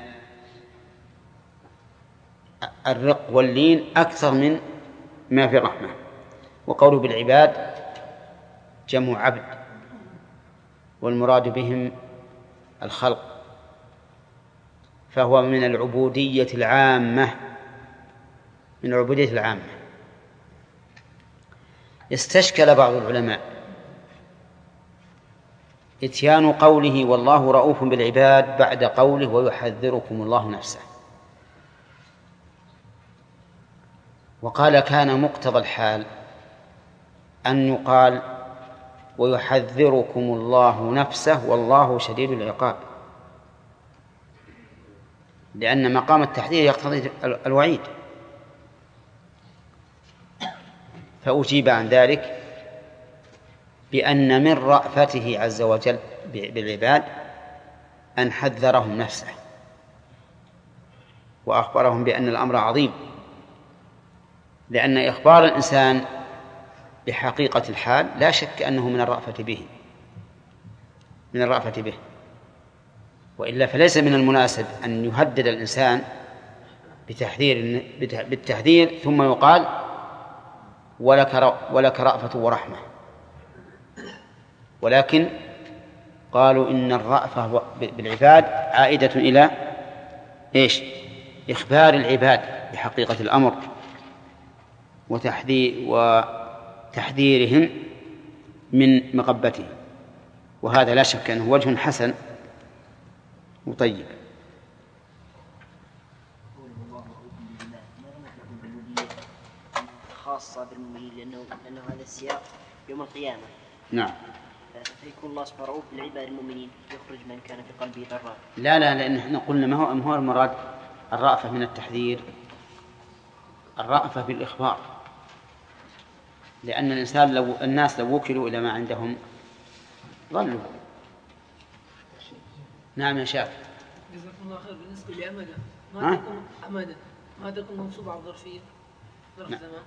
الرق واللين أكثر من ما في الرحمة. وقوله بالعباد جمع عبد، والمراد بهم الخلق، فهو من العبودية العامة. استشكل بعض العلماء إتيان قوله والله رؤوف بالعباد بعد قوله ويحذركم الله نفسه، وقال كان مقتضى الحال أن يقال ويحذركم الله نفسه والله شديد العقاب، لأن مقام التحذير يقتضي الوعيد. فأجيب عن ذلك بأن من رأفته عز وجل بالعباد أن حذرهم نفسه وأخبرهم بأن الأمر عظيم، لأن إخبار الإنسان بحقيقة الحال لا شك أنه من الرأفة به، وإلا فليس من المناسب أن يهدد الإنسان بالتحذير ثم يقال ولك رأفة ورحمة. ولكن قالوا إن الرأفة بالعباد عائدة إلى إخبار العباد بحقيقة الأمر وتحذيرهم من مغبته، وهذا لا شك أنه وجه حسن وطيب. خاصة بالمؤمنين لأنه هذا السياق يوم القيامة. نعم. فيكون الله سبحانه رؤوف بالعباد المؤمنين، يخرج من كان في قلبه ضراء. لا لأن احنا قلنا ما هو المراد الرأفة من التحذير، الرأفة بالإخبار، لأن الناس لو وكلوا إلى ما عندهم ظلوا. نعم يا شاف. جزاكم الله خير. بالنسبة لأمدا ما تكون أمدا ما تكون منصوبة على الظرفية ظرف زمان؟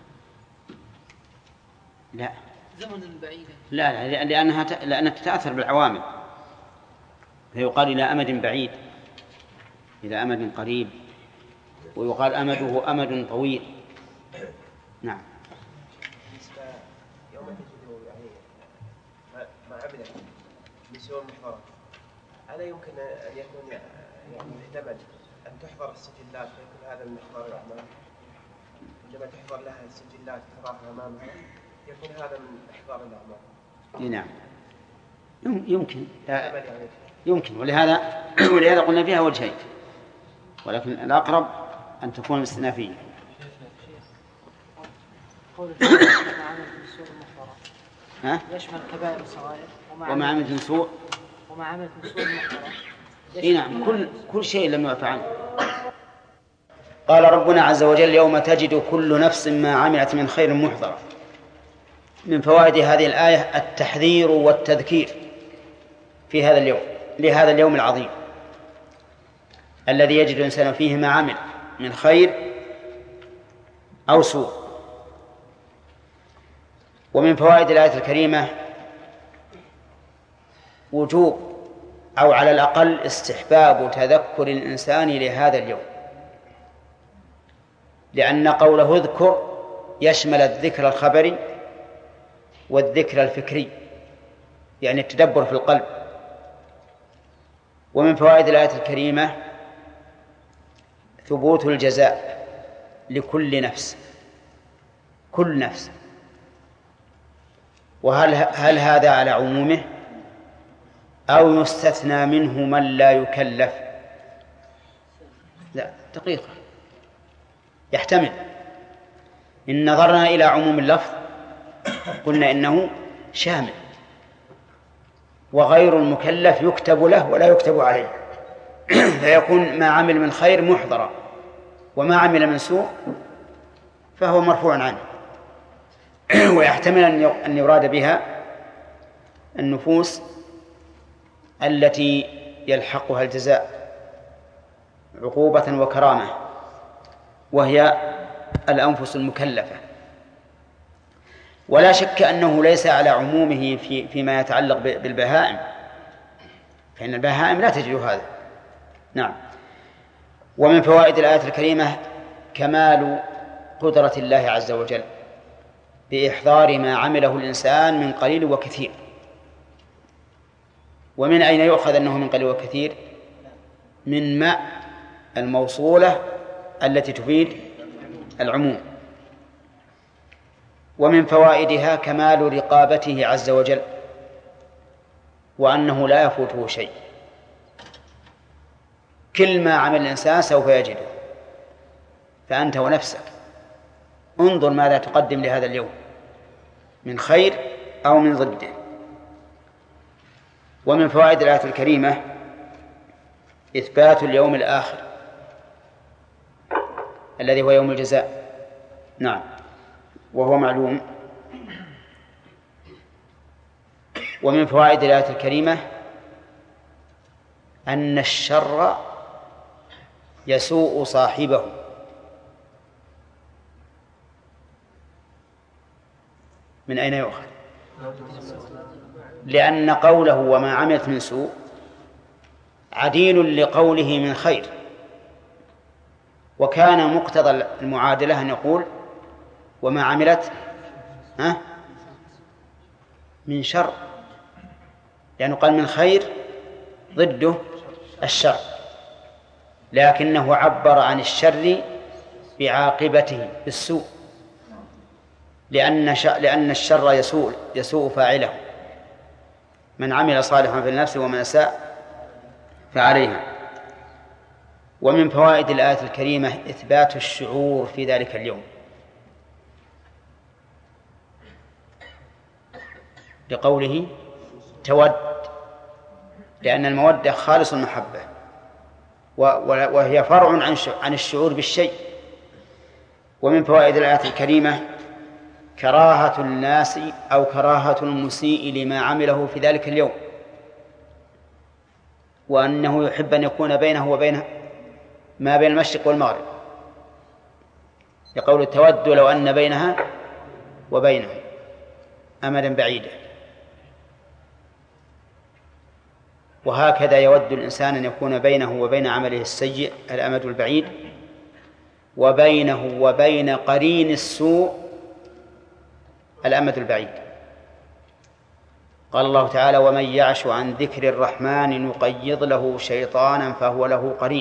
لا زمن بعيدا. لا لأنها تتأثر بالعوامل، فيقال إلى أمد بعيد، إلى أمد قريب، ويقال أمده أمد طويل. نعم. لسوء المحضرات، هذا يمكن أن يكون يعني محتمل أن تحضر السجلات فيكون هذا من إحضار الأعمال، عندما تحضر لها السجلات تراها أمامها يكون هذا من إحضار الأعمال. نعم يمكن ولهذا قلنا فيها وجهين، ولكن الأقرب أن تكون استئنافية. قول الشيخ وما عمل من سوء المحضرات يشمل كبائر الصغائر وما عمل من سوء المحضرات. نعم كل شيء لم يعفى عنه. قال ربنا عز وجل يوم تجد كل نفس ما عملت من خير محضرة. من فوائد هذه الآية التحذير والتذكير في هذا اليوم لهذا اليوم العظيم الذي يجد الإنسان فيه ما عمل من خير أو سوء. ومن فوائد الآية الكريمة وجوب أو على الأقل استحباب تذكر الإنسان لهذا اليوم، لأن قوله اذكر يشمل الذكر الخبري والذكر الفكري، يعني التدبر في القلب. ومن فوائد الآية الكريمة ثبوت الجزاء لكل نفس، كل نفس. وهل هذا على عمومه أو يستثنى منه من لا يكلف؟ لا، دقيقة، يحتمل. إن نظرنا إلى عموم اللفظ قلنا إنه شامل، وغير المكلف يكتب له ولا يكتب عليه، فيكون ما عمل من خير محضرا، وما عمل من سوء فهو مرفوع عنه. ويحتمل أن يراد بها النفوس التي يلحقها الجزاء عقوبة وكرامة، وهي الأنفس المكلفة. ولا شك أنه ليس على عمومه فيما يتعلق بالبهائم، فإن البهائم لا تجد هذا. نعم. ومن فوائد الآية الكريمة كمال قدرة الله عز وجل بإحضار ما عمله الإنسان من قليل وكثير. ومن أين يؤخذ أنه من قليل وكثير؟ من ماء الموصولة التي تفيد العموم. ومن فوائدها كمال رقابته عز وجل، وأنه لا يفوته شيء، كل ما عمل الإنسان سوف يجده. فأنت ونفسك انظر ماذا تقدم لهذا اليوم من خير أو من ضده. ومن فوائد الآية الكريمة إثبات اليوم الآخر الذي هو يوم الجزاء. نعم، وهو معلوم. ومن فوائد الآية الكريمة أن الشر يسوء صاحبه. من أين يؤخذ؟ لأن قوله وما عملت من سوء عديل لقوله من خير، وكان مقتضى المعادلة أن يقول وما عملت من شر، لأنه قال من خير ضده الشر، لكنه عبر عن الشر بعاقبته بالسوء، لأن الشر يسوء فاعله. من عمل صالحا فلنفسه ومن أساء فعليها. ومن فوائد الآية الكريمة إثبات الشعور في ذلك اليوم، لقوله تود، لأن المودة خالص المحبة، وهي فرع عن الشعور بالشيء. ومن فوائد الآية الكريمة كراهة الناس أو كراهة المسيء لما عمله في ذلك اليوم، وأنه يحب أن يكون بينه وبين ما بين المشرق والمغرب، يقول تود لو أن بينها وبينه أمدا بعيدا. وهكذا يود الإنسان أن يكون بينه وبين عمله السيء الأمد البعيد، وبينه وبين قرين السوء الأمد البعيد. قال الله تعالى: ومن يعش عن ذكر الرحمن نقيض له شيطانا فهو له قرين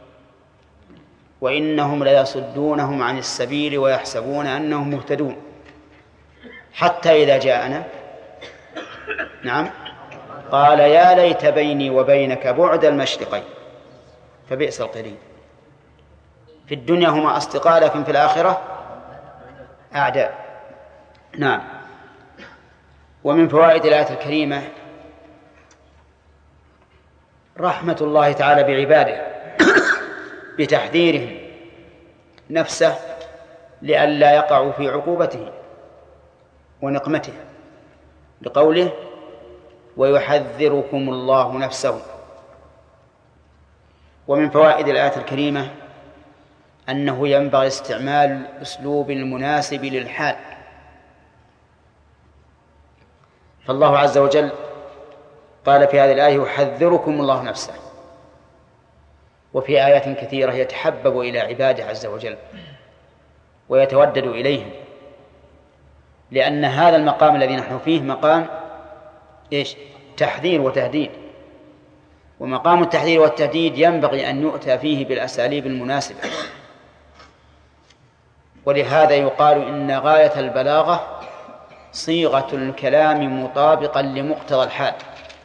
وإنهم ليصدونهم عن السبيل ويحسبون أنهم مهتدون حتى إذا جاءنا نعم قال يا ليت بيني وبينك بعد المشرقين فبئس القرين. في الدنيا هما أصدقاء لكن في الآخرة أعداء. نعم. ومن فوائد الآية الكريمة رحمة الله تعالى بعباده بتحذيرهم نفسه لئلا يقعوا في عقوبته ونقمته لقوله: ويحذركم الله نفسه. ومن فوائد الآية الكريمة أنه ينبغي استعمال الأسلوب المناسب للحال، فالله عز وجل قال في هذه الآية: يحذركم الله نفسه. وفي آيات كثيرة يتحبب إلى عباده عز وجل ويتودد إليهم، لأن هذا المقام الذي نحن فيه مقام تحذير وتهديد، ومقام التحذير والتهديد ينبغي أن يؤتى فيه بالأساليب المناسبة. ولهذا يقال إن غاية البلاغة صيغة الكلام مطابقا لمقتضى الحال.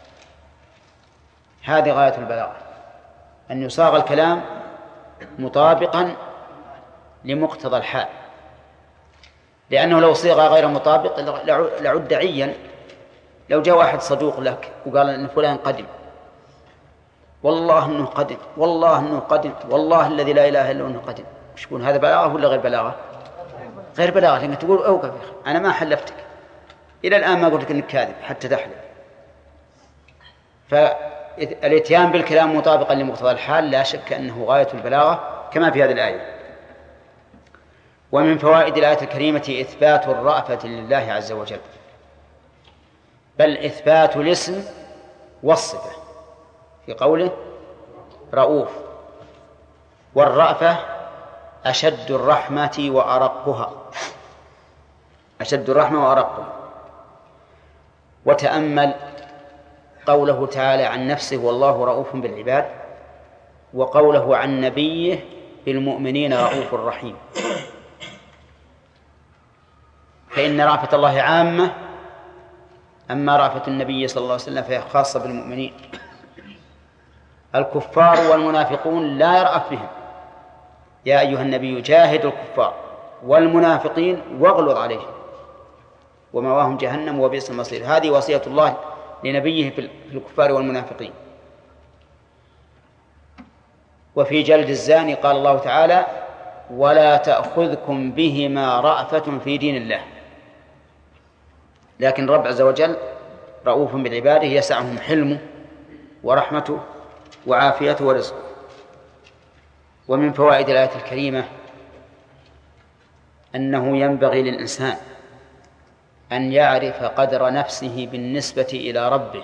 هذه غاية البلاغة، أن يصاغ الكلام مطابقا لمقتضى الحال، لأنه لو صيغ غير مطابق لعد عيا. لو جاء واحد صدوق لك وقال إن فلان قدم، والله إنه قدم، والله إنه قدم، والله الذي لا إله إلا أنه قدم، وش يكون هذا؟ بلاغة ولا غير بلاغة؟ غير بلاغة، لأنك تقول أوقف أنا ما حلفتك، إلى الآن ما قلت لك إنك كاذب حتى تحلف. فالاتيان بالكلام مطابقا لمقتضى الحال لا شك أنه غاية البلاغة كما في هذه الآية. ومن فوائد الآية الكريمة إثبات الرأفة لله عز وجل، بل إثبات الاسم والصفة في قوله رؤوف. والرأفة أشد الرحمة وأرقها، أشد الرحمة وأرقها. وتأمل قوله تعالى عن نفسه: والله رؤوف بالعباد، وقوله عن نبيه: بالمؤمنين رؤوف رحيم. فإن رأفة الله عامة، أما رأفة النبي صلى الله عليه وسلم فهي خاصة بالمؤمنين. الكفار والمنافقون لا يرأف بهم: يا أيها النبي جاهد الكفار والمنافقين واغلظ عليهم ومأواهم جهنم وبئس المصير. هذه وصية الله لنبيه في الكفار والمنافقين. وفي جلد الزاني قال الله تعالى: ولا تأخذكم بهما رأفة في دين الله. لكن رب عز وجل رؤوف بالعباده، يسعهم حلمه ورحمته وعافيته ورزقه. ومن فوائد الآية الكريمة أنه ينبغي للإنسان أن يعرف قدر نفسه بالنسبة إلى ربه.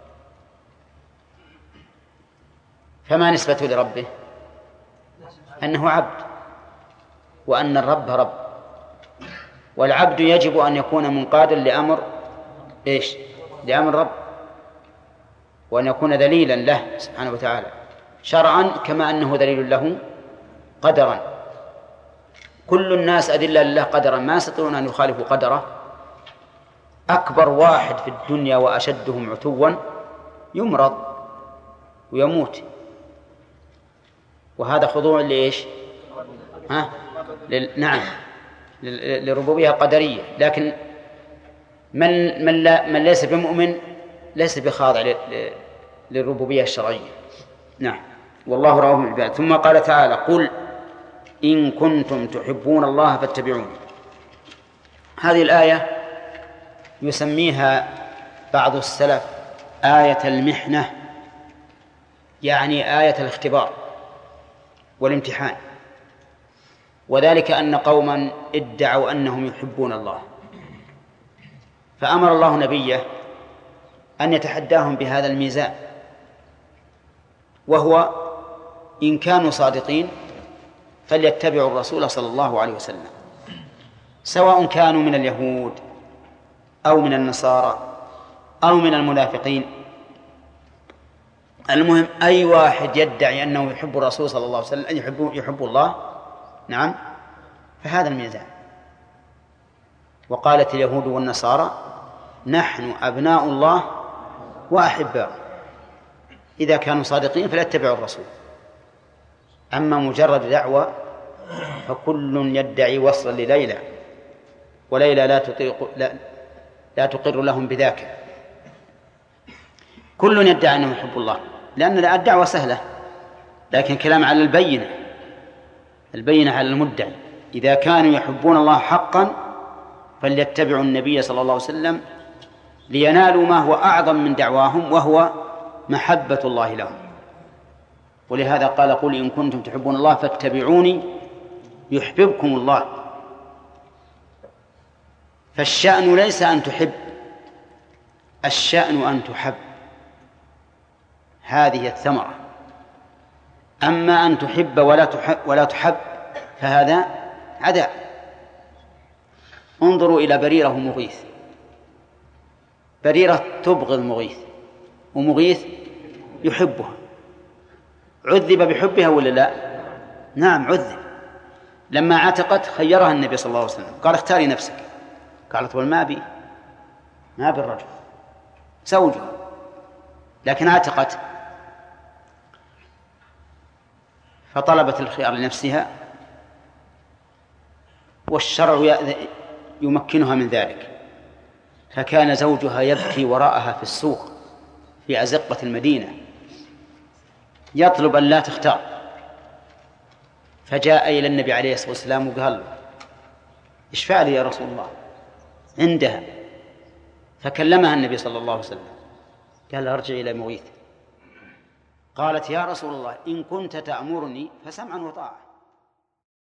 فما نسبته لربه؟ أنه عبد، وأن الرب رب، والعبد يجب أن يكون منقادا لأمر لأمر رب، وأن يكون ذليلا له سبحانه وتعالى شرعا كما أنه ذليل له قدرا. كل الناس أذلة لله قدرا، ما يستطيعون أن يخالفوا قدره. أكبر واحد في الدنيا وأشدهم عتوا يمرض ويموت، وهذا خضوع نعم للربوبية القدرية. لكن من ليس بمؤمن ليس بخاضع للربوبية الشرعية. نعم. والله رؤوف بالعباد. ثم قال تعالى: قل إن كنتم تحبون الله فاتبعوني. هذه الآية يسميها بعض السلف آية المحنة، يعني آية الاختبار والامتحان. وذلك أن قوما ادعوا أنهم يحبون الله، فأمر الله نبيه أن يتحداهم بهذا الميزان، وهو إن كانوا صادقين فليتبعوا الرسول صلى الله عليه وسلم، سواء كانوا من اليهود أو من النصارى أو من المنافقين. المهم أي واحد يدعي أنه يحب الرسول صلى الله عليه وسلم أن يحب الله، نعم، فهذا الميزان. وقالت اليهود والنصارى نحن أبناء الله وأحباؤه، إذا كانوا صادقين فليتبعوا الرسول. أما مجرد دعوة فكل يدعي وصلا لليلى، وليلى لا تقر لهم بذاك. كل يدعي أنه يحب الله، لأن الدعوة سهلة، لكن كلام على البينة على المدعي. إذا كانوا يحبون الله حقا فليتبعوا النبي صلى الله عليه وسلم لينالوا ما هو أعظم من دعواهم، وهو محبة الله لهم. ولهذا قال قل إن كنتم تحبون الله فاتبعوني يحببكم الله. فالشأن ليس أن تحب، الشأن أن تحب، هذه الثمرة. أما أن تحب ولا تحب فهذا عداء. انظروا إلى بريرة ومغيث. بريرة تبغض مغيث، ومغيث يحبها. عذب بحبها ولا لا؟ نعم عذب. لما عتقت خيرها النبي صلى الله عليه وسلم، قال اختاري نفسك. قالت والما بي، ما بالرجل زوجها، لكن عتقت. فطلبت الخيار لنفسها، والشرع يمكنها من ذلك. فكان زوجها يبكي وراءها في السوق في أزقة المدينة يطلب أن لا تختار. فجاء إلى النبي عليه الصلاة والسلام وقال له اشفع لي يا رسول الله عندها. فكلمها النبي صلى الله عليه وسلم قال ارجع إلى مغيث. قالت يا رسول الله إن كنت تأمرني فسمعا وطاعة.